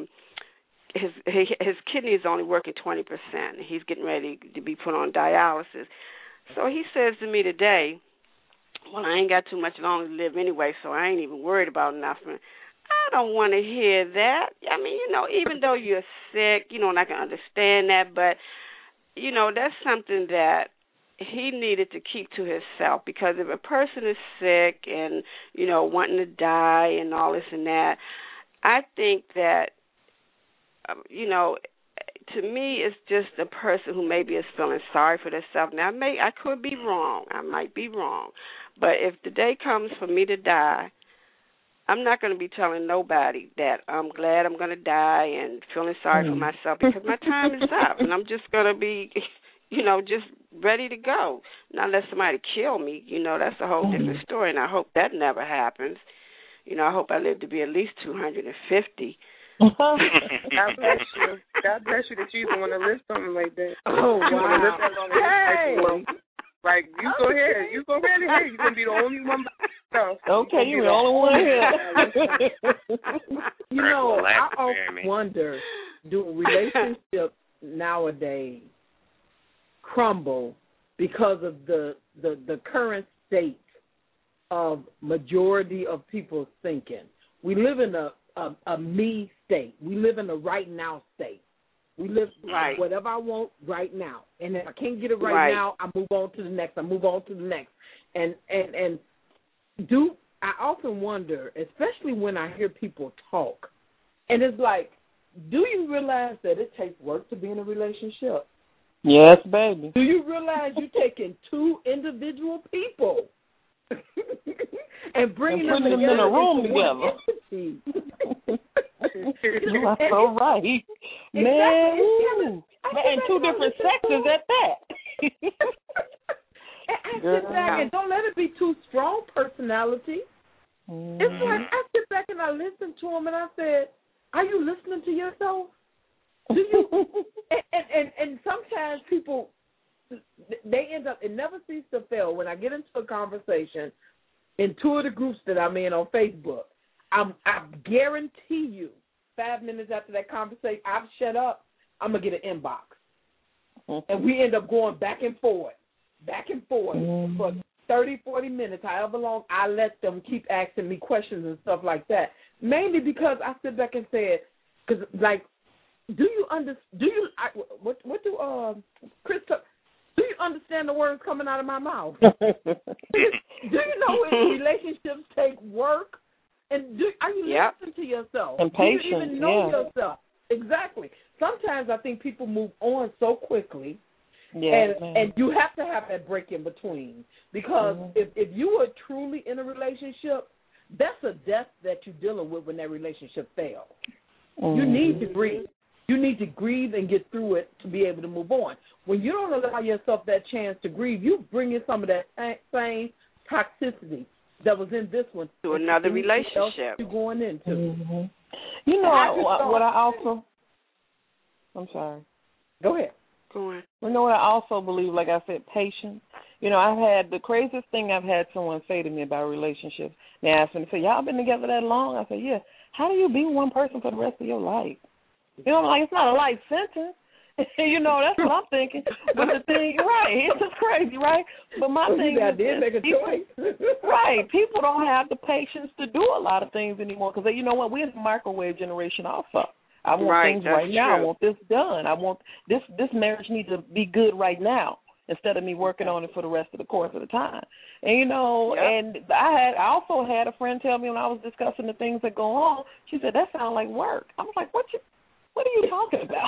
his kidney is only working 20%. He's getting ready to be put on dialysis. So he says to me today, well, I ain't got too much longer to live anyway, so I ain't even worried about nothing. I don't want to hear that. I mean, even though you're sick, and I can understand that, but, that's something that he needed to keep to himself, because if a person is sick and, wanting to die and all this and that, I think that, to me, it's just a person who maybe is feeling sorry for themselves. Now, I could be wrong. I might be wrong. But if the day comes for me to die, I'm not going to be telling nobody that I'm glad I'm going to die and feeling sorry for myself, because my time is up, and I'm just going to be, just ready to go. Not unless somebody kill me, that's a whole different story, and I hope that never happens. I hope I live to be at least 250. God bless you. God bless you that you even want to live something like that. Oh, wow. You want to live that long. Hey. Like, you go ahead. You go ahead. Hey, you're going to be the only one by yourself. Okay, you're the only one here. I often wonder, do relationships nowadays crumble because of the current state of majority of people's thinking? We live in a me state. We live in a right now state. We live whatever I want right now, and if I can't get it right now, I move on to the next. And I often wonder, especially when I hear people talk, and it's like, do you realize that it takes work to be in a relationship? Yes, baby. Do you realize you're taking 2 individual people and bringing them in a room together? You are so right. Man, and 2 different sexes at that. I sit back and don't let it be too strong personality. It's like I sit back and I listen to him and I said, are you listening to yourself? Do you? and sometimes people, they end up, it never ceases to fail when I get into a conversation in 2 of the groups that I'm in on Facebook. I guarantee you, 5 minutes after that conversation, I've shut up, I'm going to get an inbox. And we end up going back and forth for 30, 40 minutes, however long I let them keep asking me questions and stuff like that. Mainly because I sit back and said, because, like, Chris, do you understand the words coming out of my mouth? Do you know when relationships take work? And are you listening to yourself? And patience, do you even know yourself? Exactly. Sometimes I think people move on so quickly, and you have to have that break in between. Because if you are truly in a relationship, that's a death that you're dealing with when that relationship fails. You need to grieve. You need to grieve and get through it to be able to move on. When you don't allow yourself that chance to grieve, you bring in some of that same toxicity that was in this one to another relationship you're going into. You know what I also... I'm sorry. Go ahead. Go on. You know what I also believe, like I said, patience. I've had the craziest thing I've had someone say to me about relationships. They asked me, y'all been together that long? I said, yeah. How do you be one person for the rest of your life? Like, it's not a life sentence. You know, that's what I'm thinking. But the thing, right, it's just crazy, right? But my thing is, did make a choice. Right, people don't have the patience to do a lot of things anymore because, you know what, we're in the microwave generation also. I want things right now. I want this done. I want this marriage needs to be good right now instead of me working on it for the rest of the course of the time. And, you know, and I also had a friend tell me when I was discussing the things that go on, she said, that sounds like work. I was like, what are you talking about?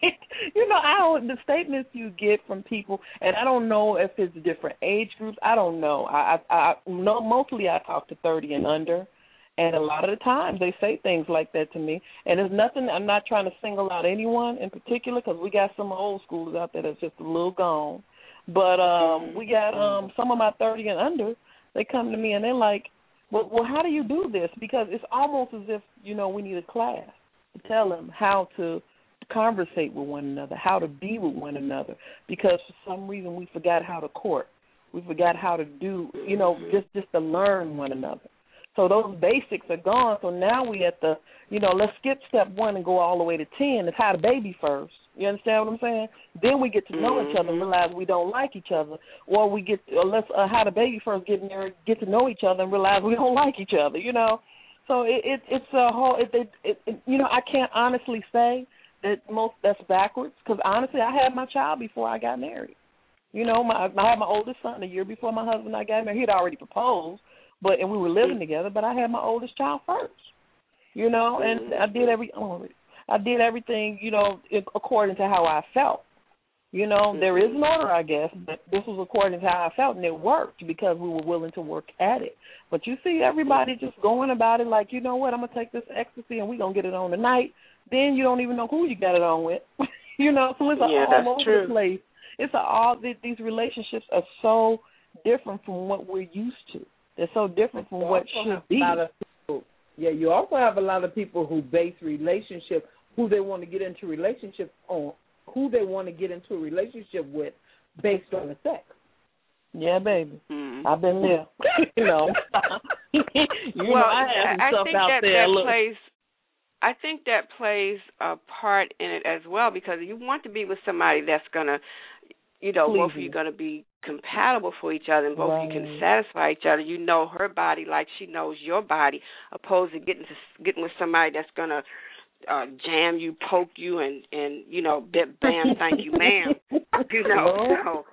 You know, the statements you get from people, and I don't know if it's different age groups. I don't know. I know mostly I talk to 30 and under, and a lot of the times they say things like that to me. And there's nothing, I'm not trying to single out anyone in particular because we got some old schoolers out there that's just a little gone. But we got some of my 30 and under, they come to me and they're like, well, how do you do this? Because it's almost as if, you know, we need a class to tell them how to conversate with one another, how to be with one another, because for some reason we forgot how to court. We forgot how to do, you know, just to learn one another. So those basics are gone. So now we at the, you know, let's skip step 1 and go all the way to 10. It's how to baby first. You understand what I'm saying? Then we get to know each other and realize we don't like each other. Or we let's how to baby first, get to know each other and realize we don't like each other, you know. So it's a whole, you know, I can't honestly say that that's backwards because honestly I had my child before I got married. You know, I had my oldest son a year before my husband and I got married. He had already proposed, and we were living together, but I had my oldest child first. You know, and I did everything, you know, according to how I felt. You know, there is an order, I guess, but this was according to how I felt, and it worked because we were willing to work at it. But you see everybody just going about it like, you know what, I'm going to take this ecstasy and we're going to get it on tonight. Then you don't even know who you got it on with. You know, so it's all over the place. These relationships are so different from what we're used to. They're so different from what should be. You also have a lot of people who base relationships, who they want to get into relationships on, who they want to get into a relationship with based on the sex. Yeah, baby. I've been there. You know. I think that plays a part in it as well because you want to be with somebody that's going to, you know, both of you going to be compatible for each other and both of you can satisfy each other. You know her body like she knows your body, opposed to getting with somebody that's going to jam you, poke you, and you know, bam, thank you, ma'am. You know,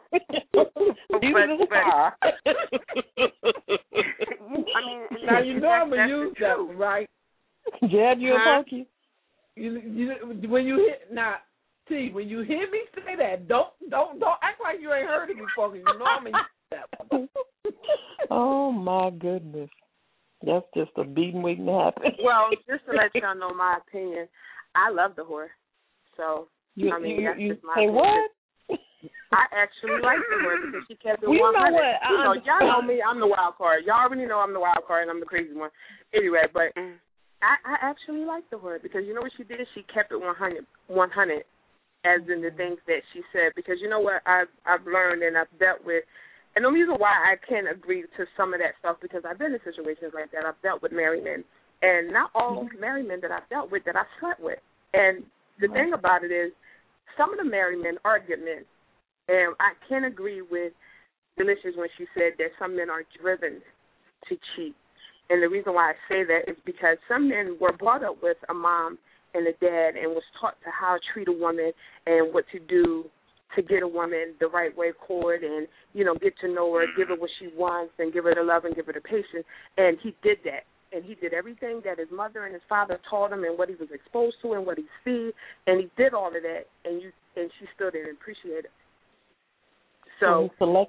now you know I'm gonna use that one, right? Jab you and poke you. When you hit now, T, when you hear me say that, don't act like you ain't heard it before. You know I'm gonna use that one. Oh my goodness. That's just a beating waiting to happen. Well, just to let y'all know my opinion, I love the whore. So, that's just my opinion. What? I actually like the whore because she kept it 100. You know what? Y'all know me. I'm the wild card. Y'all already know I'm the wild card and I'm the crazy one. Anyway, but I actually like the whore because you know what she did? She kept it 100, as in the things that she said. Because you know what? I've learned and I've dealt with. And the reason why I can't agree to some of that stuff, because I've been in situations like that. I've dealt with married men. And not all married men that I've dealt with that I've slept with. And the thing about it is, some of the married men are good men. And I can't agree with Delicious when she said that some men are driven to cheat. And the reason why I say that is because some men were brought up with a mom and a dad and was taught to how to treat a woman and what to do to get a woman the right way, court, and, you know, get to know her, give her what she wants, and give her the love and give her the patience. And he did that. And he did everything that his mother and his father taught him and what he was exposed to and what he see. And he did all of that, and she still didn't appreciate it. So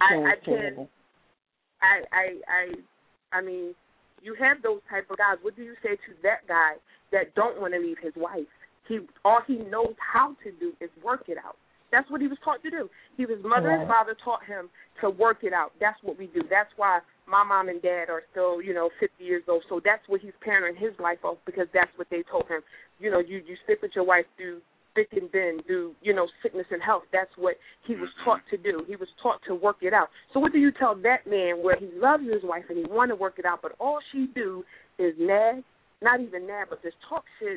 I mean, you have those type of guys. What do you say to that guy that don't want to leave his wife? All he knows how to do is work it out. That's what he was taught to do. His mother and father taught him to work it out. That's what we do. That's why my mom and dad are still, 50 years old. So that's what he's parenting his life off, because that's what they told him. You stick with your wife through thick and thin, through, sickness and health. That's what he was taught to do. He was taught to work it out. So what do you tell that man where he loves his wife and he want to work it out, but all she do is nag, not even nag, but just talk shit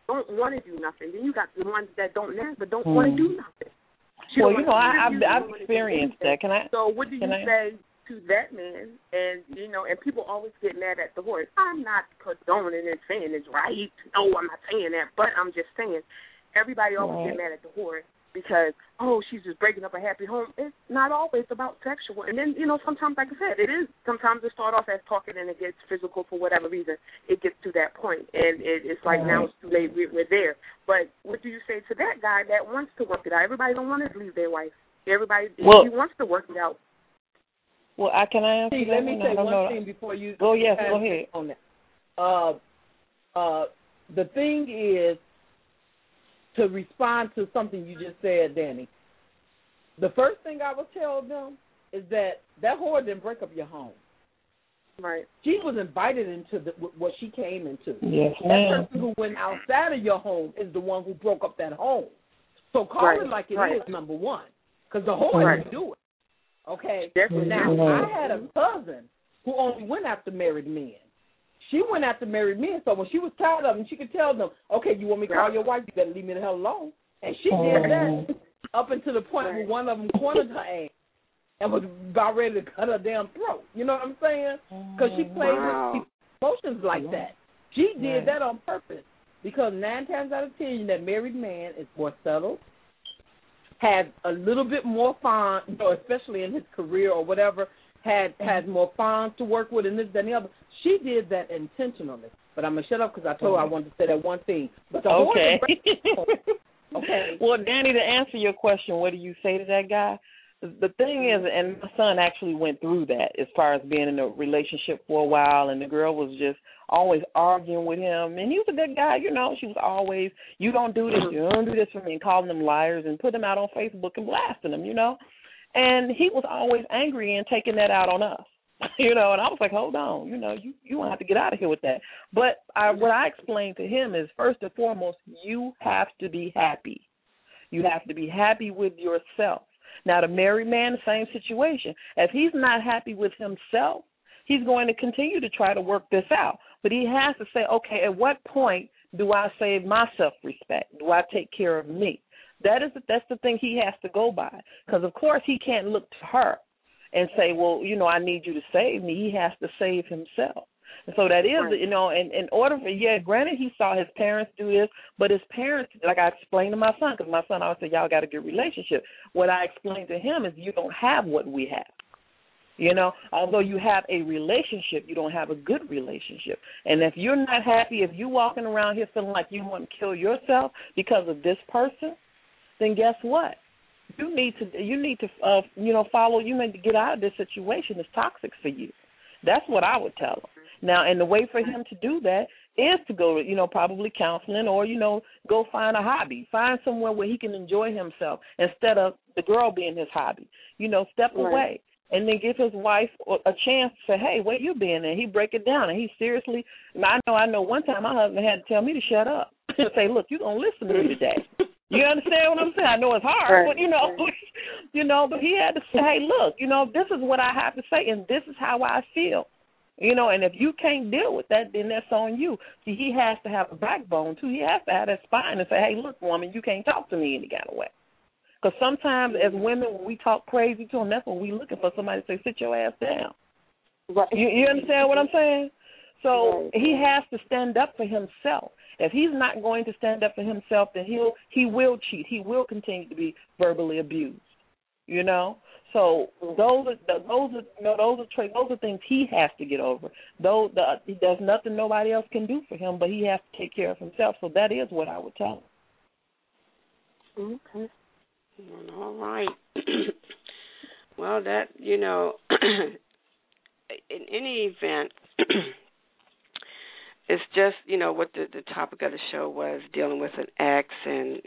don't want to do nothing. Then you got the ones that don't want to do nothing. Well, I've experienced that. So what do you say to that man? And and people always get mad at the horse. I'm not condoning and saying it's right. No, I'm not saying that. But I'm just saying, everybody always get mad at the horse because she's just breaking up a happy home. It's not always about sexual. And then sometimes, like I said, it is. Sometimes it starts off as talking and it gets physical for whatever reason. It gets to that point, and it's like now it's too late. We're there. But what do you say to that guy that wants to work it out? Everybody don't want to leave their wife. Everybody he wants to work it out. Well, can I ask you let me say one thing before you go ahead on that. The thing is, to respond to something you just said, Danny, the first thing I would tell them is that whore didn't break up your home. Right. She was invited into what she came into. Yes, that person who went outside of your home is the one who broke up that home. So call it like it is, number one, because the whore didn't do it. Okay? Now, I had a cousin who only went after married men. She went after married men, so when she was tired of them, she could tell them, okay, you want me to call your wife, you better leave me the hell alone. And she did that up until the point where one of them cornered her ass and was about ready to cut her damn throat. You know what I'm saying? Because she played with people's emotions like that. She did that on purpose because 9 times out of 10, that married man is more subtle, has a little bit more fun, especially in his career or whatever, has more funds to work with and this, that, and the other. She did that intentionally. But I'm going to shut up because I told her I wanted to say that one thing. But the okay. Well, Danny, to answer your question, what do you say to that guy? The thing is, and my son actually went through that as far as being in a relationship for a while, and the girl was just always arguing with him. And he was a good guy, She was always, you don't do this for me, and calling them liars and putting them out on Facebook and blasting them, And he was always angry and taking that out on us. And I was like, hold on, you don't have to get out of here with that. But what I explained to him is, first and foremost, you have to be happy. You have to be happy with yourself. Now, the married man, the same situation. If he's not happy with himself, he's going to continue to try to work this out. But he has to say, okay, at what point do I save my self-respect? Do I take care of me? That's the thing he has to go by. Because, of course, he can't look to her and say, well, I need you to save me. He has to save himself. And so that is, and in order for, granted he saw his parents do this, but his parents, like I explained to my son, because my son always said, y'all got a good relationship. What I explained to him is you don't have what we have. Although you have a relationship, you don't have a good relationship. And if you're not happy, if you're walking around here feeling like you want to kill yourself because of this person, then guess what? You need to follow. You need to get out of this situation. It's toxic for you. That's what I would tell him. Now, and the way for him to do that is to go, probably counseling or, go find a hobby. Find somewhere where he can enjoy himself instead of the girl being his hobby. Step away and then give his wife a chance to say, hey, where you been? And he break it down. And he seriously, I know one time my husband had to tell me to shut up and say, look, you're going to listen to me today. You understand what I'm saying? I know it's hard, but, but he had to say, hey, look, this is what I have to say, and this is how I feel. And if you can't deal with that, then that's on you. See, he has to have a backbone, too. He has to have that spine and say, hey, look, woman, you can't talk to me any kind of way. Because sometimes as women, when we talk crazy to them, that's when we're looking for somebody to say, sit your ass down. Right. You understand what I'm saying? So he has to stand up for himself. If he's not going to stand up for himself, then he will cheat. He will continue to be verbally abused. So those are traits. Those are things he has to get over. There's nothing nobody else can do for him, but he has to take care of himself. So that is what I would tell him. Okay. All right. Well, that in any event. It's just, what the topic of the show was, dealing with an ex, and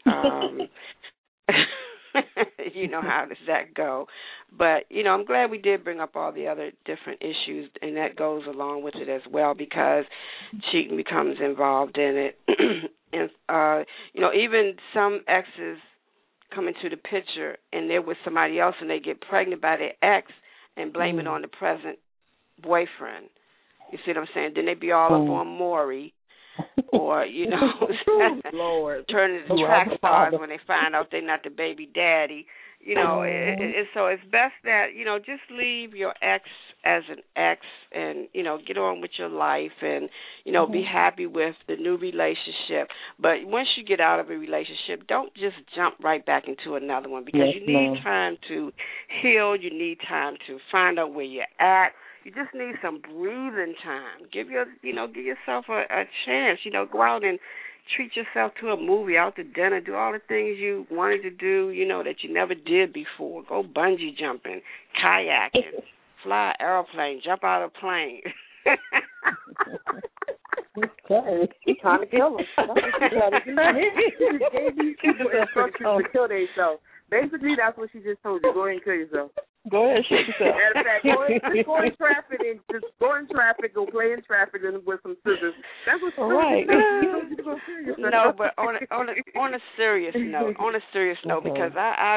how does that go? But, I'm glad we did bring up all the other different issues, and that goes along with it as well, because cheating becomes involved in it. And, even some exes come into the picture, and they're with somebody else, and they get pregnant by their ex and blame it on the present boyfriend. You see what I'm saying? Then they be all up on Maury, or, you know, Lord. turning into track stars when they find out they're not the baby daddy. You know, so it's best that, you know, just leave your ex as an ex and, you know, get on with your life and, you know, be happy with the new relationship. But once you get out of a relationship, don't just jump right back into another one, because you need time to heal. You need time to find out where you're at. You just need some breathing time. Give yourself a chance. You know, go out and treat yourself to a movie, out to dinner, do all the things you wanted to do, you know, that you never did before. Go bungee jumping, kayaking, fly an airplane, jump out of a plane. Okay. She trying to kill him. That's what she trying to do. She gave these people instructions to kill themselves. Basically, that's what she just told you. Go ahead and kill yourself. Go ahead, shoot yourself. Matter of fact, go in traffic and just go in traffic, go play in traffic and with some scissors. That's what she's right. No, but on a serious note, because I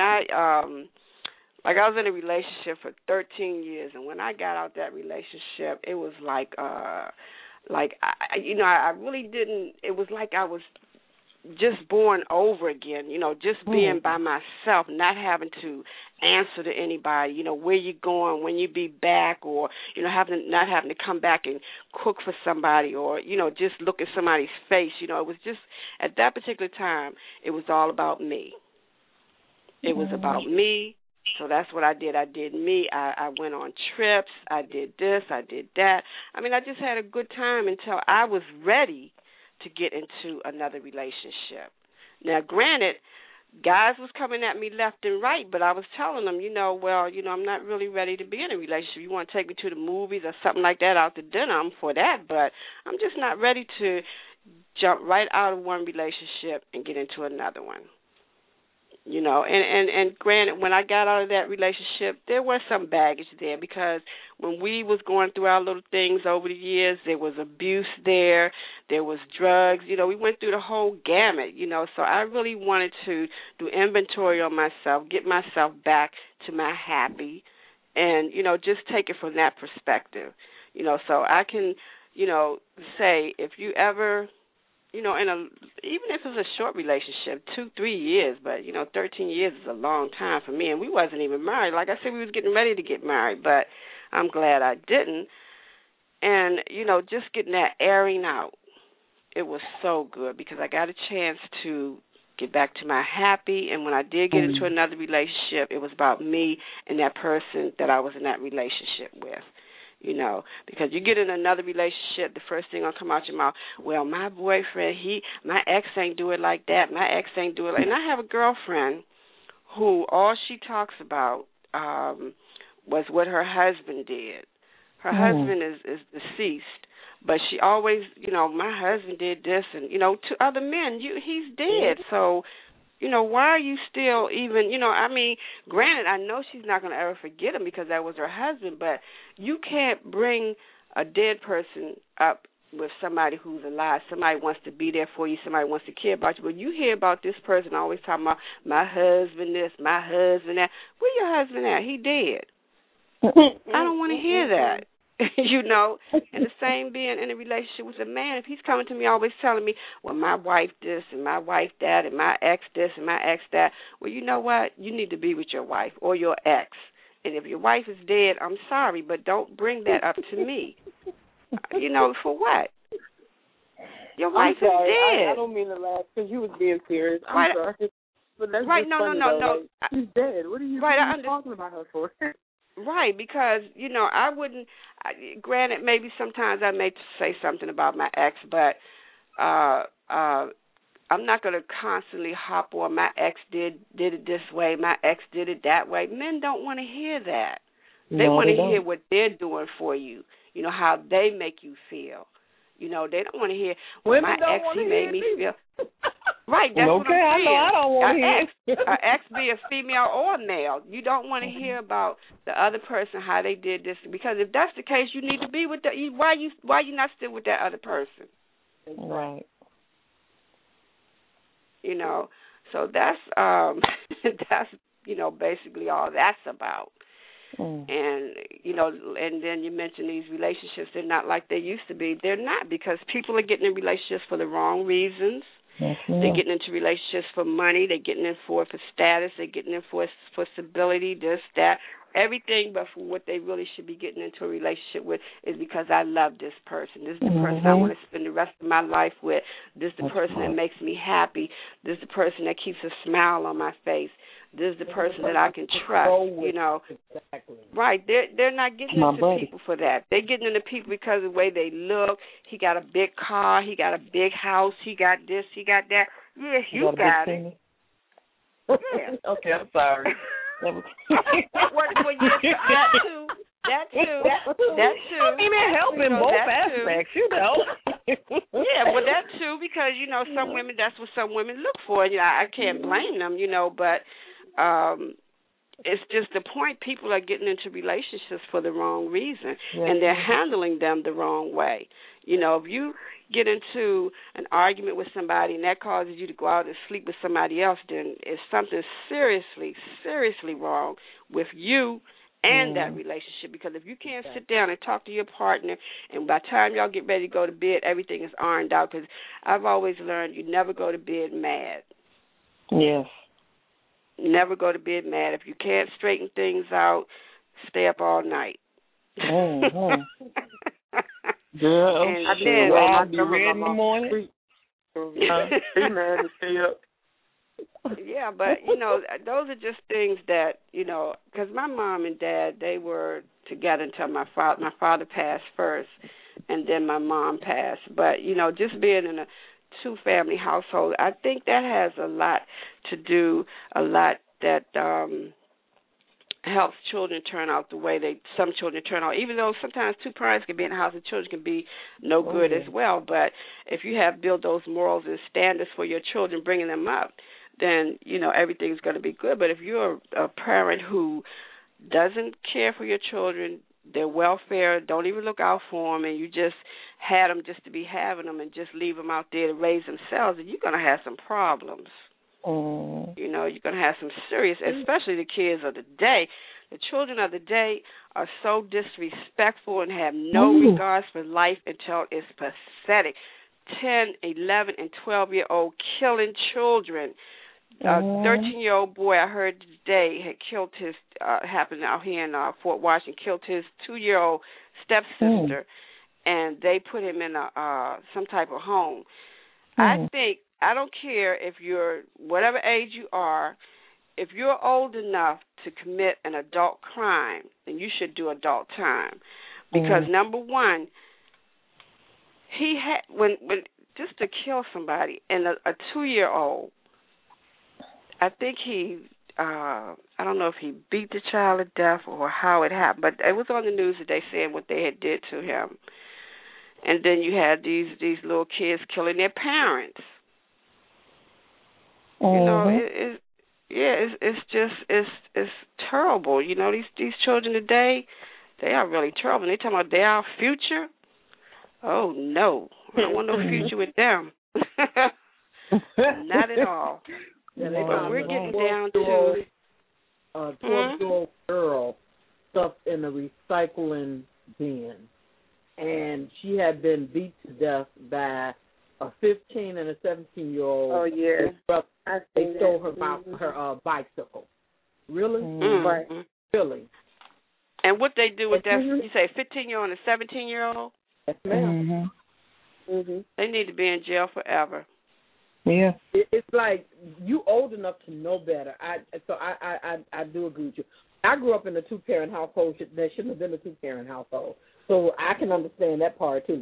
was in a relationship for 13 years, and when I got out that relationship, it was I really didn't. It was like I was just born over again, you know, just being by myself, not having to answer to anybody, you know, where you going, when you be back, or, you know, not having to come back and cook for somebody, or, you know, just look at somebody's face. You know, it was just, at that particular time, it was all about me. It was about me. So that's what I did. I did me. I went on trips. I did this. I did that. I mean, I just had a good time until I was ready to get into another relationship. Now, granted, guys was coming at me left and right, but I was telling them, I'm not really ready to be in a relationship. You want to take me to the movies or something like that, out to dinner, I'm for that, but I'm just not ready to jump right out of one relationship and get into another one. You know, and granted, when I got out of that relationship, there was some baggage there, because when we was going through our little things over the years, there was abuse there was drugs, you know, we went through the whole gamut, you know, so I really wanted to do inventory on myself, get myself back to my happy, and, you know, just take it from that perspective, you know, so I can, you know, say if you ever, you know, even if it's a short relationship, 2-3 years, but, you know, 13 years is a long time for me, and we wasn't even married. Like I said, we was getting ready to get married, but I'm glad I didn't. And, you know, just getting that airing out, it was so good, because I got a chance to get back to my happy, and when I did get into another relationship, it was about me and that person that I was in that relationship with. You know, because you get in another relationship, the first thing gonna come out your mouth, well, my boyfriend, my ex ain't do it like that, my ex ain't do it like. And I have a girlfriend who all she talks about was what her husband did. Her husband is deceased, but she always, you know, my husband did this, and, you know, to other men, he's dead, so. You know, why are you still even, you know, I mean, granted, I know she's not going to ever forget him because that was her husband, but you can't bring a dead person up with somebody who's alive. Somebody wants to be there for you. Somebody wants to care about you. But you hear about this person always talking about my husband this, my husband that. Where your husband at? He dead. I don't want to hear that. You know, and the same being in a relationship with a man, if he's coming to me always telling me, well, my wife this and my wife that and my ex this and my ex that, well, you know what? You need to be with your wife or your ex. And if your wife is dead, I'm sorry, but don't bring that up to me. You know, for what? Your wife is dead. I don't mean to laugh because you was being serious. I'm sorry. But that's right, just no. Like, she's dead. What are you talking about her for? Right, because, you know, I wouldn't, granted, maybe sometimes I may say something about my ex, but I'm not going to constantly hop on my ex did it this way, my ex did it that way. Men don't want to hear that. They want to hear what they're doing for you, you know, how they make you feel. You know, they don't want to hear, well, my ex, he made me feel. Right, that's what I'm saying. I know I don't want to hear. An ex be a female or a male. You don't want to hear about the other person, how they did this, because if that's the case, you need to be with why you not still with that other person? Right. You know, so that's that's, you know, basically all that's about. And, and then you mentioned these relationships, they're not like they used to be. They're not, because people are getting in relationships for the wrong reasons. They're getting into relationships for money. They're getting in for status. They're getting in for stability, this, that, everything. But for what they really should be getting into a relationship with is because I love this person. This is the person I want to spend the rest of my life with. This is the person that makes me happy. This is the person that keeps a smile on my face. This is the person that I can trust, Exactly. Right. They're not getting into people for that. They're getting into people because of the way they look. He got a big car. He got a big house. He got this. He got that. Yes, you got it. Yeah. Okay, I'm sorry. Well, yes, that too. I mean, it helps in both aspects, Yeah, well, that too, because, some women, that's what some women look for. I can't blame them, but it's just the point. People are getting into relationships for the wrong reason, and they're handling them the wrong way. If you get into an argument with somebody and that causes you to go out and sleep with somebody else, then it's something seriously, seriously wrong with you and that relationship. Because if you can't sit down and talk to your partner, and by the time y'all get ready to go to bed, everything is ironed out. Because I've always learned you never go to bed mad. Yes. Never go to bed mad. If you can't straighten things out, stay up all night. Girl, I'll be ready in the morning. Yeah, but, those are just things that, because my mom and dad, they were together until my father passed first, and then my mom passed. But, just being in a two-family household, I think that has a lot to do, that helps children turn out the way some children turn out, even though sometimes two parents can be in the house and children can be no good as well. But if you have built those morals and standards for your children, bringing them up, then, everything's going to be good. But if you're a parent who doesn't care for your children, their welfare, don't even look out for them, and you just had them just to be having them and just leave them out there to raise themselves, then you're going to have some problems. You're going to have some serious, especially the kids of the day. The children of the day are so disrespectful and have no regards for life until it's pathetic. 10, 11, and 12-year-old killing children. A 13-year-old boy I heard today had killed his, happened out here in Fort Washington, killed his 2-year-old stepsister, and they put him in some type of home. I don't care if you're whatever age you are, if you're old enough to commit an adult crime, then you should do adult time. Because number one, he had when just to kill somebody, and a 2-year-old, I think he I don't know if he beat the child to death or how it happened, but it was on the news that they said what they had did to him. And then you had these little kids killing their parents. It's terrible. These children today, they are really terrible. And they talking about they are our future. Oh no, I don't want no future with them. Not at all. Yeah, but we're getting down to a 12-year-old girl stuffed in a recycling bin, and she had been beat to death by a 15 and a 17-year-old. Oh yeah, they stole her bicycle. Really? Right. Really. And what they do with that? You say 15-year-old and a 17-year-old? Yes, ma'am. They need to be in jail forever. Yeah. It's like you old enough to know better. I do agree with you. I grew up in a 2-parent household. There shouldn't have been a 2-parent household. So I can understand that part too.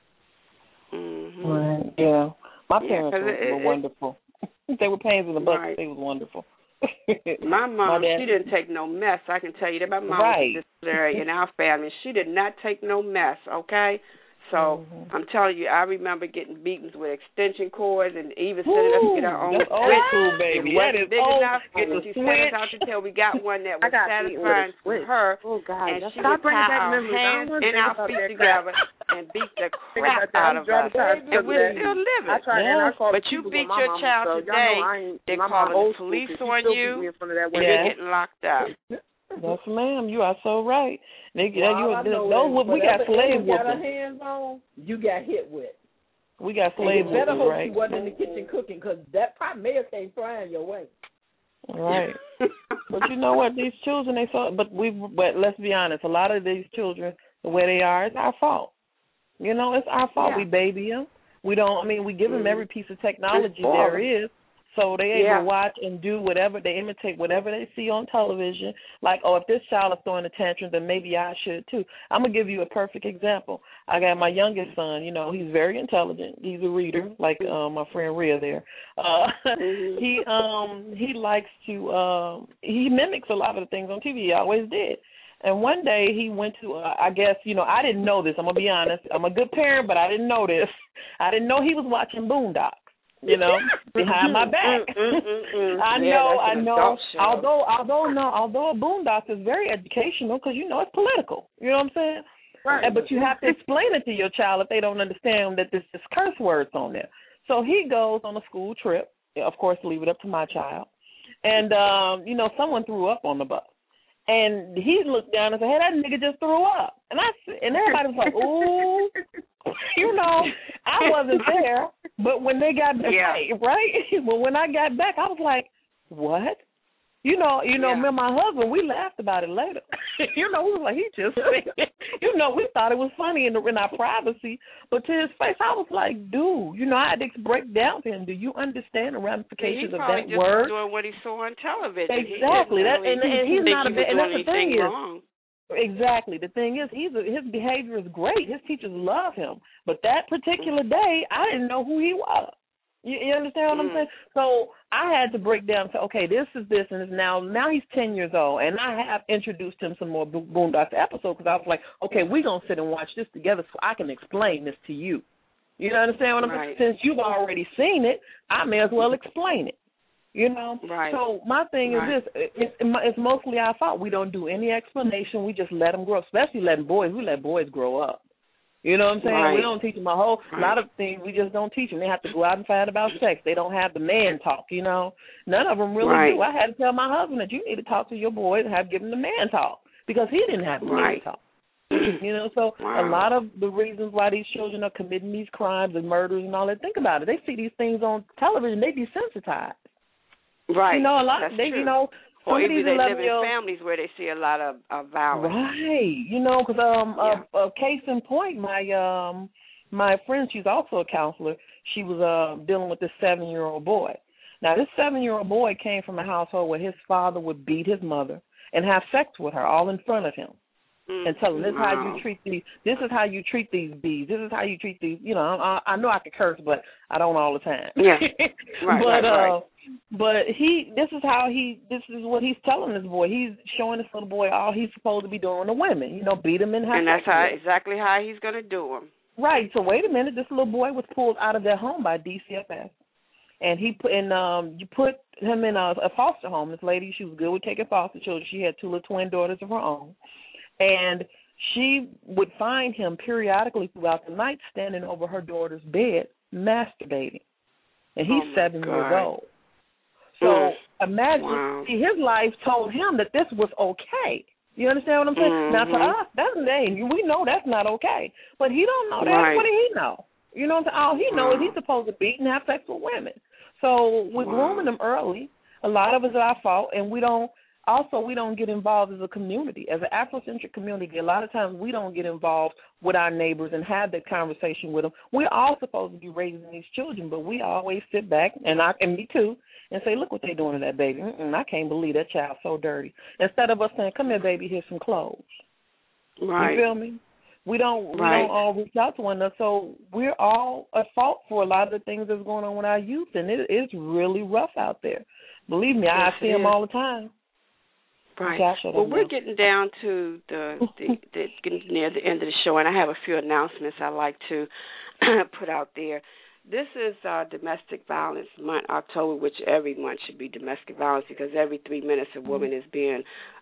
Right. Yeah. My parents were wonderful. They were pains in the butt. Right. They was wonderful. My mom, she didn't take no mess. I can tell you that. My mom was disciplinary in our family. She did not take no mess, okay? So I'm telling you, I remember getting beatings with extension cords and even sending us to get our own switch. Baby. That is big enough. She sent us out until we got one that was satisfying for her. Oh, God. And she would tie our hands and our feet together and beat the crap out of us. And we're still living. But you beat your child today, they call the police on you, and you're getting locked up. Yes, ma'am. You are so right. We got slave whoopers. Got our hands on, you got hit with. We got slave whoopers, right? You better hope she wasn't in the kitchen cooking, because that pot may have came flying your way. Right. But you know what? These children, but let's be honest. A lot of these children, the way they are, it's our fault. You know, it's our fault. Yeah. We baby them. We give them every piece of technology there is, so they able to watch and do whatever, they imitate whatever they see on television. Like, if this child is throwing a tantrum, then maybe I should too. I'm going to give you a perfect example. I got my youngest son, he's very intelligent. He's a reader, like my friend Rhea there. He likes to, he mimics a lot of the things on TV. He always did. And one day he went to, I didn't know this. I'm going to be honest. I'm a good parent, but I didn't know this. I didn't know he was watching Boondocks. Behind my back. I know. Although Boondocks is very educational, because it's political. You know what I'm saying? Right. But you have to explain it to your child if they don't understand that there's curse words on there. So he goes on a school trip. Of course, leave it up to my child. And someone threw up on the bus. And he looked down and said, "Hey, that nigga just threw up." And everybody was like, "Ooh." I wasn't there, but when they got back, right? Well, when I got back, I was like, "What?" Me and my husband, we laughed about it later. We was like, he just said, we thought it was funny in our privacy, but to his face, I was like, dude, I had to break down to him. Do you understand the ramifications of that word? He probably just doing what he saw on television. Exactly. And he's not and that's the thing is. Wrong. Exactly. The thing is, his behavior is great. His teachers love him. But that particular day, I didn't know who he was. You understand what I'm saying? So I had to break down and say, okay, this is this, and it's now he's 10 years old, and I have introduced him some more Boondocks episodes, because I was like, okay, we're going to sit and watch this together so I can explain this to you. You understand what I'm saying? Since you've already seen it, I may as well explain it. Right. So my thing is this: it's mostly our fault. We don't do any explanation. We just let them grow, especially letting boys. We let boys grow up. You know what I'm saying? Right. We don't teach them a lot of things. We just don't teach them. They have to go out and find about sex. They don't have the man talk. None of them really do. I had to tell my husband that you need to talk to your boys and give them the man talk, because he didn't have the man talk. So a lot of the reasons why these children are committing these crimes and murders and all that. Think about it. They see these things on television. They desensitized. Right. A lot. That's they, true. Or maybe they live in families where they see a lot of violence. Right. Because a case in point, my friend, she's also a counselor. She was dealing with this 7-year-old boy. Now, this 7-year-old boy came from a household where his father would beat his mother and have sex with her all in front of him. And tell them, this is how you treat these. This is how you treat these bees. This is how you treat these. I know I can curse, but I don't all the time. Yeah, right. But this is what he's telling this boy. He's showing this little boy all he's supposed to be doing to women. Beat him and have. And that's exactly how he's going to do him. Right. So wait a minute. This little boy was pulled out of their home by DCFS, and you put him in a foster home. This lady, she was good with taking foster children. She had 2 little twin daughters of her own. And she would find him periodically throughout the night standing over her daughter's bed masturbating. And he's 7 years old. So imagine, his life told him that this was okay. You understand what I'm saying? Now, to us, we know that's not okay. But he don't know that. Right. What did he know? You know what I'm saying? All he knows is he's supposed to beat and have sex with women. So we're grooming them early. A lot of it's our fault, and we don't get involved as a community. As an Afrocentric community, a lot of times we don't get involved with our neighbors and have that conversation with them. We're all supposed to be raising these children, but we always sit back, and me too, and say, look what they're doing to that baby. I can't believe that child's so dirty. Instead of us saying, come here, baby, here's some clothes. Right. You feel me? We don't all reach out to one another. So we're all at fault for a lot of the things that's going on with our youth, and it is really rough out there. Believe me, I see them all the time. Right. Well, we're getting down to getting near the end of the show, and I have a few announcements I'd like to put out there. This is Domestic Violence Month, October, which every month should be domestic violence, because every 3 minutes a woman is being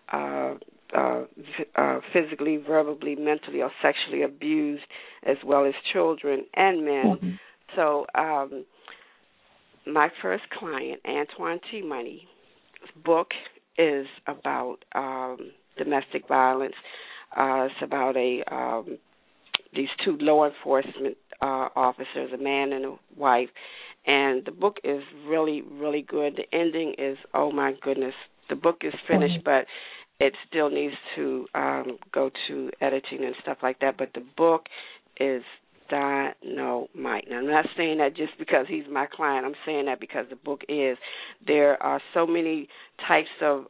physically, verbally, mentally, or sexually abused, as well as children and men. So my first client, Antoine T. Money's book is about domestic violence. It's about these two law enforcement officers, a man and a wife, and the book is really, really good. The ending is, oh my goodness, the book is finished, but it still needs to go to editing and stuff like that. But the book is dynamite. Now, I'm not saying that just because he's my client. I'm saying that because the book is. There are so many types of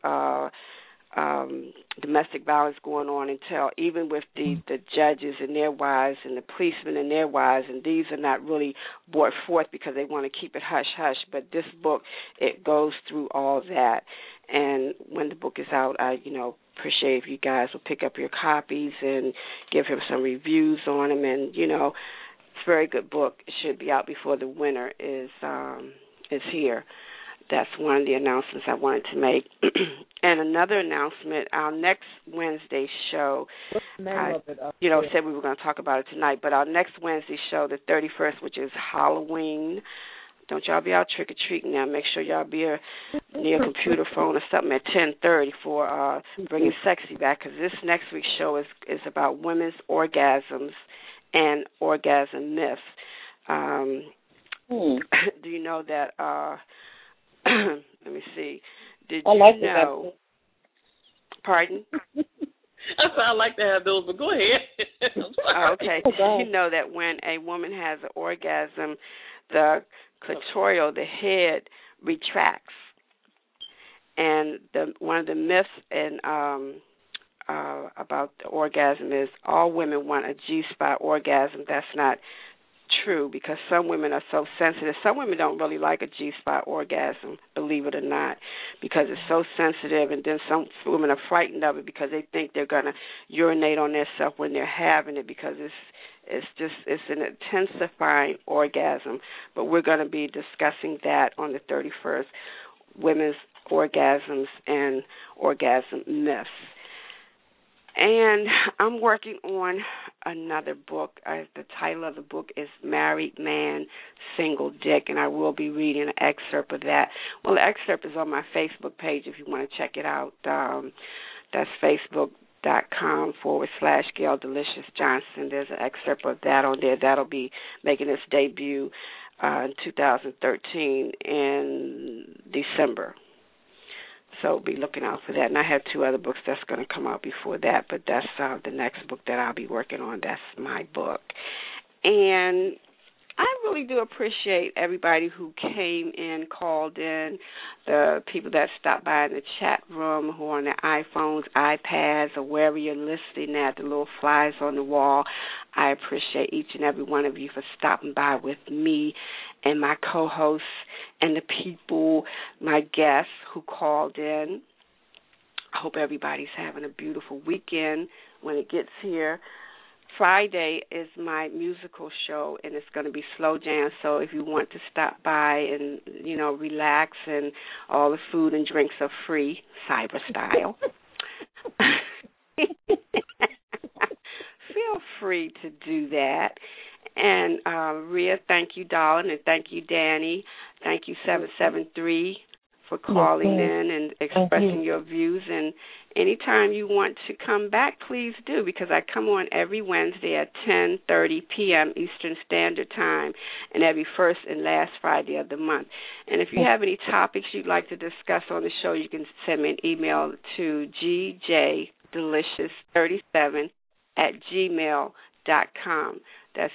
domestic violence going on until even with the judges and their wives and the policemen and their wives, and these are not really brought forth because they want to keep it hush-hush, but this book, it goes through all that. And when the book is out, I, appreciate if you guys will pick up your copies and give him some reviews on them. And, it's a very good book. It should be out before the winter is here. That's one of the announcements I wanted to make. And another announcement, our next Wednesday show, said we were going to talk about it tonight, but our next Wednesday show, the 31st, which is Halloween. Don't y'all be out trick-or-treating now. Make sure y'all be near a computer phone or something at 10:30 for bringing sexy back, because this next week's show is about women's orgasms and orgasm myths. Do you know that, let me see, did you know, pardon? I like to have those, but go ahead. Okay. You know that when a woman has an orgasm, the clitoral, the head, retracts. And one of the myths about the orgasm is all women want a G-spot orgasm. That's not true, because some women are so sensitive. Some women don't really like a G-spot orgasm, believe it or not, because it's so sensitive, and then some women are frightened of it because they think they're going to urinate on themselves when they're having it, because it's an intensifying orgasm. But we're going to be discussing that on the 31st, women's orgasms and orgasm myths. And I'm working on another book. The title of the book is Married Man, Single Dick, and I will be reading an excerpt of that. Well, the excerpt is on my Facebook page if you want to check it out. That's Facebook.com/Gail Delicious Johnson. There's an excerpt of that on there. That'll be making its debut in 2013 in December. So be looking out for that. And I have 2 other books that's going to come out before that, but that's the next book that I'll be working on. That's my book. And I really do appreciate everybody who came in, called in, the people that stopped by in the chat room, who are on their iPhones, iPads, or wherever you're listening at, the little flyers on the wall. I appreciate each and every one of you for stopping by with me and my co-hosts and the people, my guests who called in. I hope everybody's having a beautiful weekend when it gets here. Friday is my musical show, and it's going to be slow jam. So if you want to stop by and, relax, and all the food and drinks are free, cyber style. Feel free to do that. And Rhea, thank you, darling, and thank you, Danny. Thank you, 773, for calling in and expressing your views. And anytime you want to come back, please do, because I come on every Wednesday at 10:30 p.m. Eastern Standard Time, and every first and last Friday of the month. And if you have any topics you'd like to discuss on the show, you can send me an email to gjdelicious37@gmail.com. That's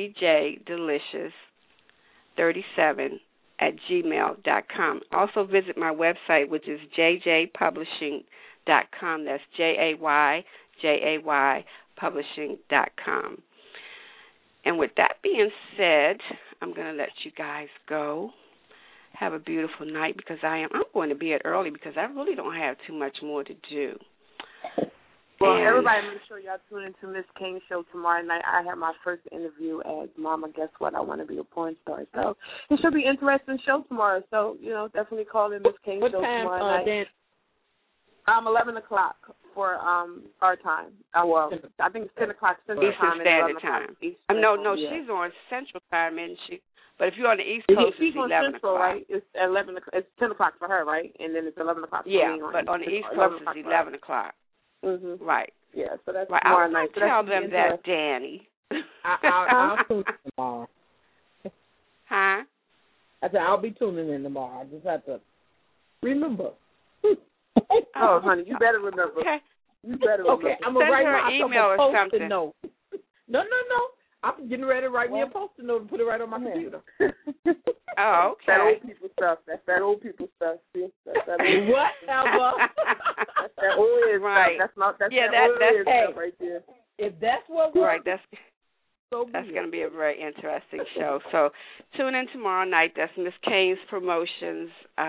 gjdelicious37@gmail.com. Also visit my website, which is jjpublishing.com. That's JAYJAY publishing.com. And with that being said, I'm going to let you guys go. Have a beautiful night, because I'm going to bed early because I really don't have too much more to do. Well, everybody, make sure y'all tune into Miss King's show tomorrow night. I have my first interview as Mama Guess What? I Want to Be a Porn Star. So it should be an interesting show tomorrow. So, definitely call in Miss King's show tomorrow night. 11 o'clock for our time. Well, I think it's 10 o'clock Central Time. Eastern Standard Time. No, she's on Central Time, isn't she? But if you're on the East Coast, it's 11 Central, o'clock. Right? It's 11. It's 10 o'clock for her, right? And then it's 11 o'clock for me. Yeah, but on the East Coast, it's 11 o'clock. Mm-hmm. Right. Yeah, so that's right. tomorrow night. So tell them that, Danny. I'll tune in tomorrow. Huh? I said I'll be tuning in tomorrow. I just have to remember. Oh, honey, you better remember. Okay. You better remember. Okay, I'm going to write her myself email a or post-it something. note. No. I'm getting ready to write me a post-it note and put it right on my computer. Oh, okay. That old people stuff. That's that old people stuff. See? That's that old Whatever. That's that old right. stuff. That's yeah, that old hey, stuff right there. If that's what works, right, that's that's going to be a very interesting show. So tune in tomorrow night. That's Miss Kane's Promotions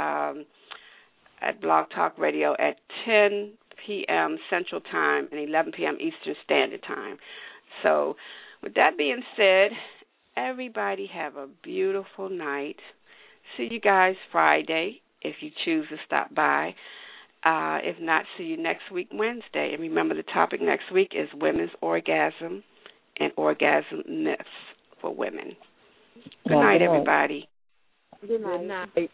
at Blog Talk Radio at 10 p.m. Central Time and 11 p.m. Eastern Standard Time. So with that being said, everybody have a beautiful night. See you guys Friday if you choose to stop by. If not, see you next week, Wednesday. And remember, the topic next week is women's orgasm and orgasm myths for women. Good night, everybody. Good night. Good night.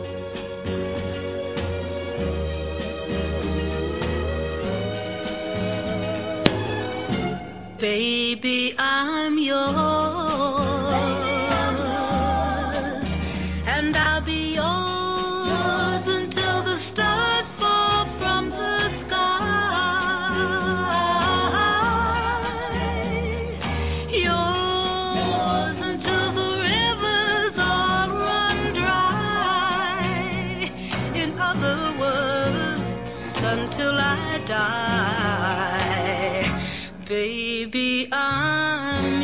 Baby, I'm yours, and I'll be yours until the stars fall from the sky. Yours until the rivers all run dry. In other words, until I die. Baby, I'm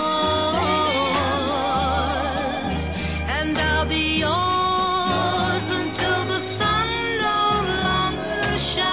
yours, and I'll be yours until the sun no longer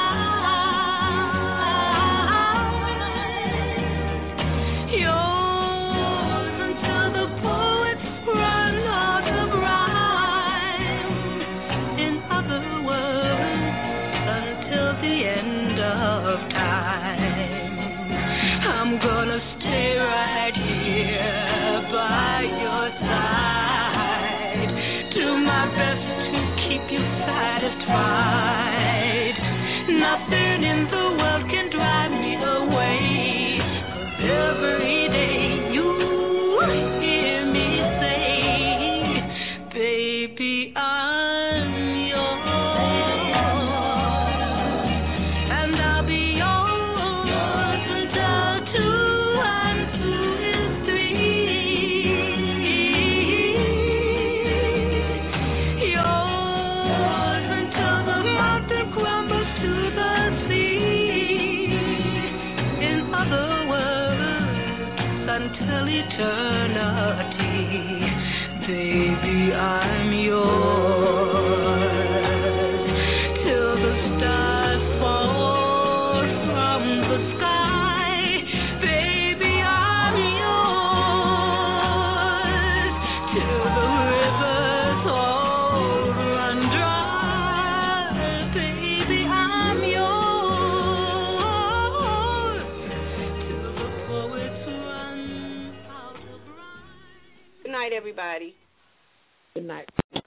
shines. Yours until the poets run out of rhyme. In other words, until the end of time. I'm gonna stay right here by your side, do my best to keep you satisfied. Nothing in the world can drive me away, 'cause every day you hear me say, baby, I'm yours, and I'll be yours until 2 and 2 is 3. Yours until the mountain crumbles to the sea. In other words, until eternity, baby, I'm yours. Till the stars fall from the sky, baby, I'm yours. Till the rivers all run dry, baby, I'm yours. Till the poets run out of rhyme. Good night, everybody. Good night.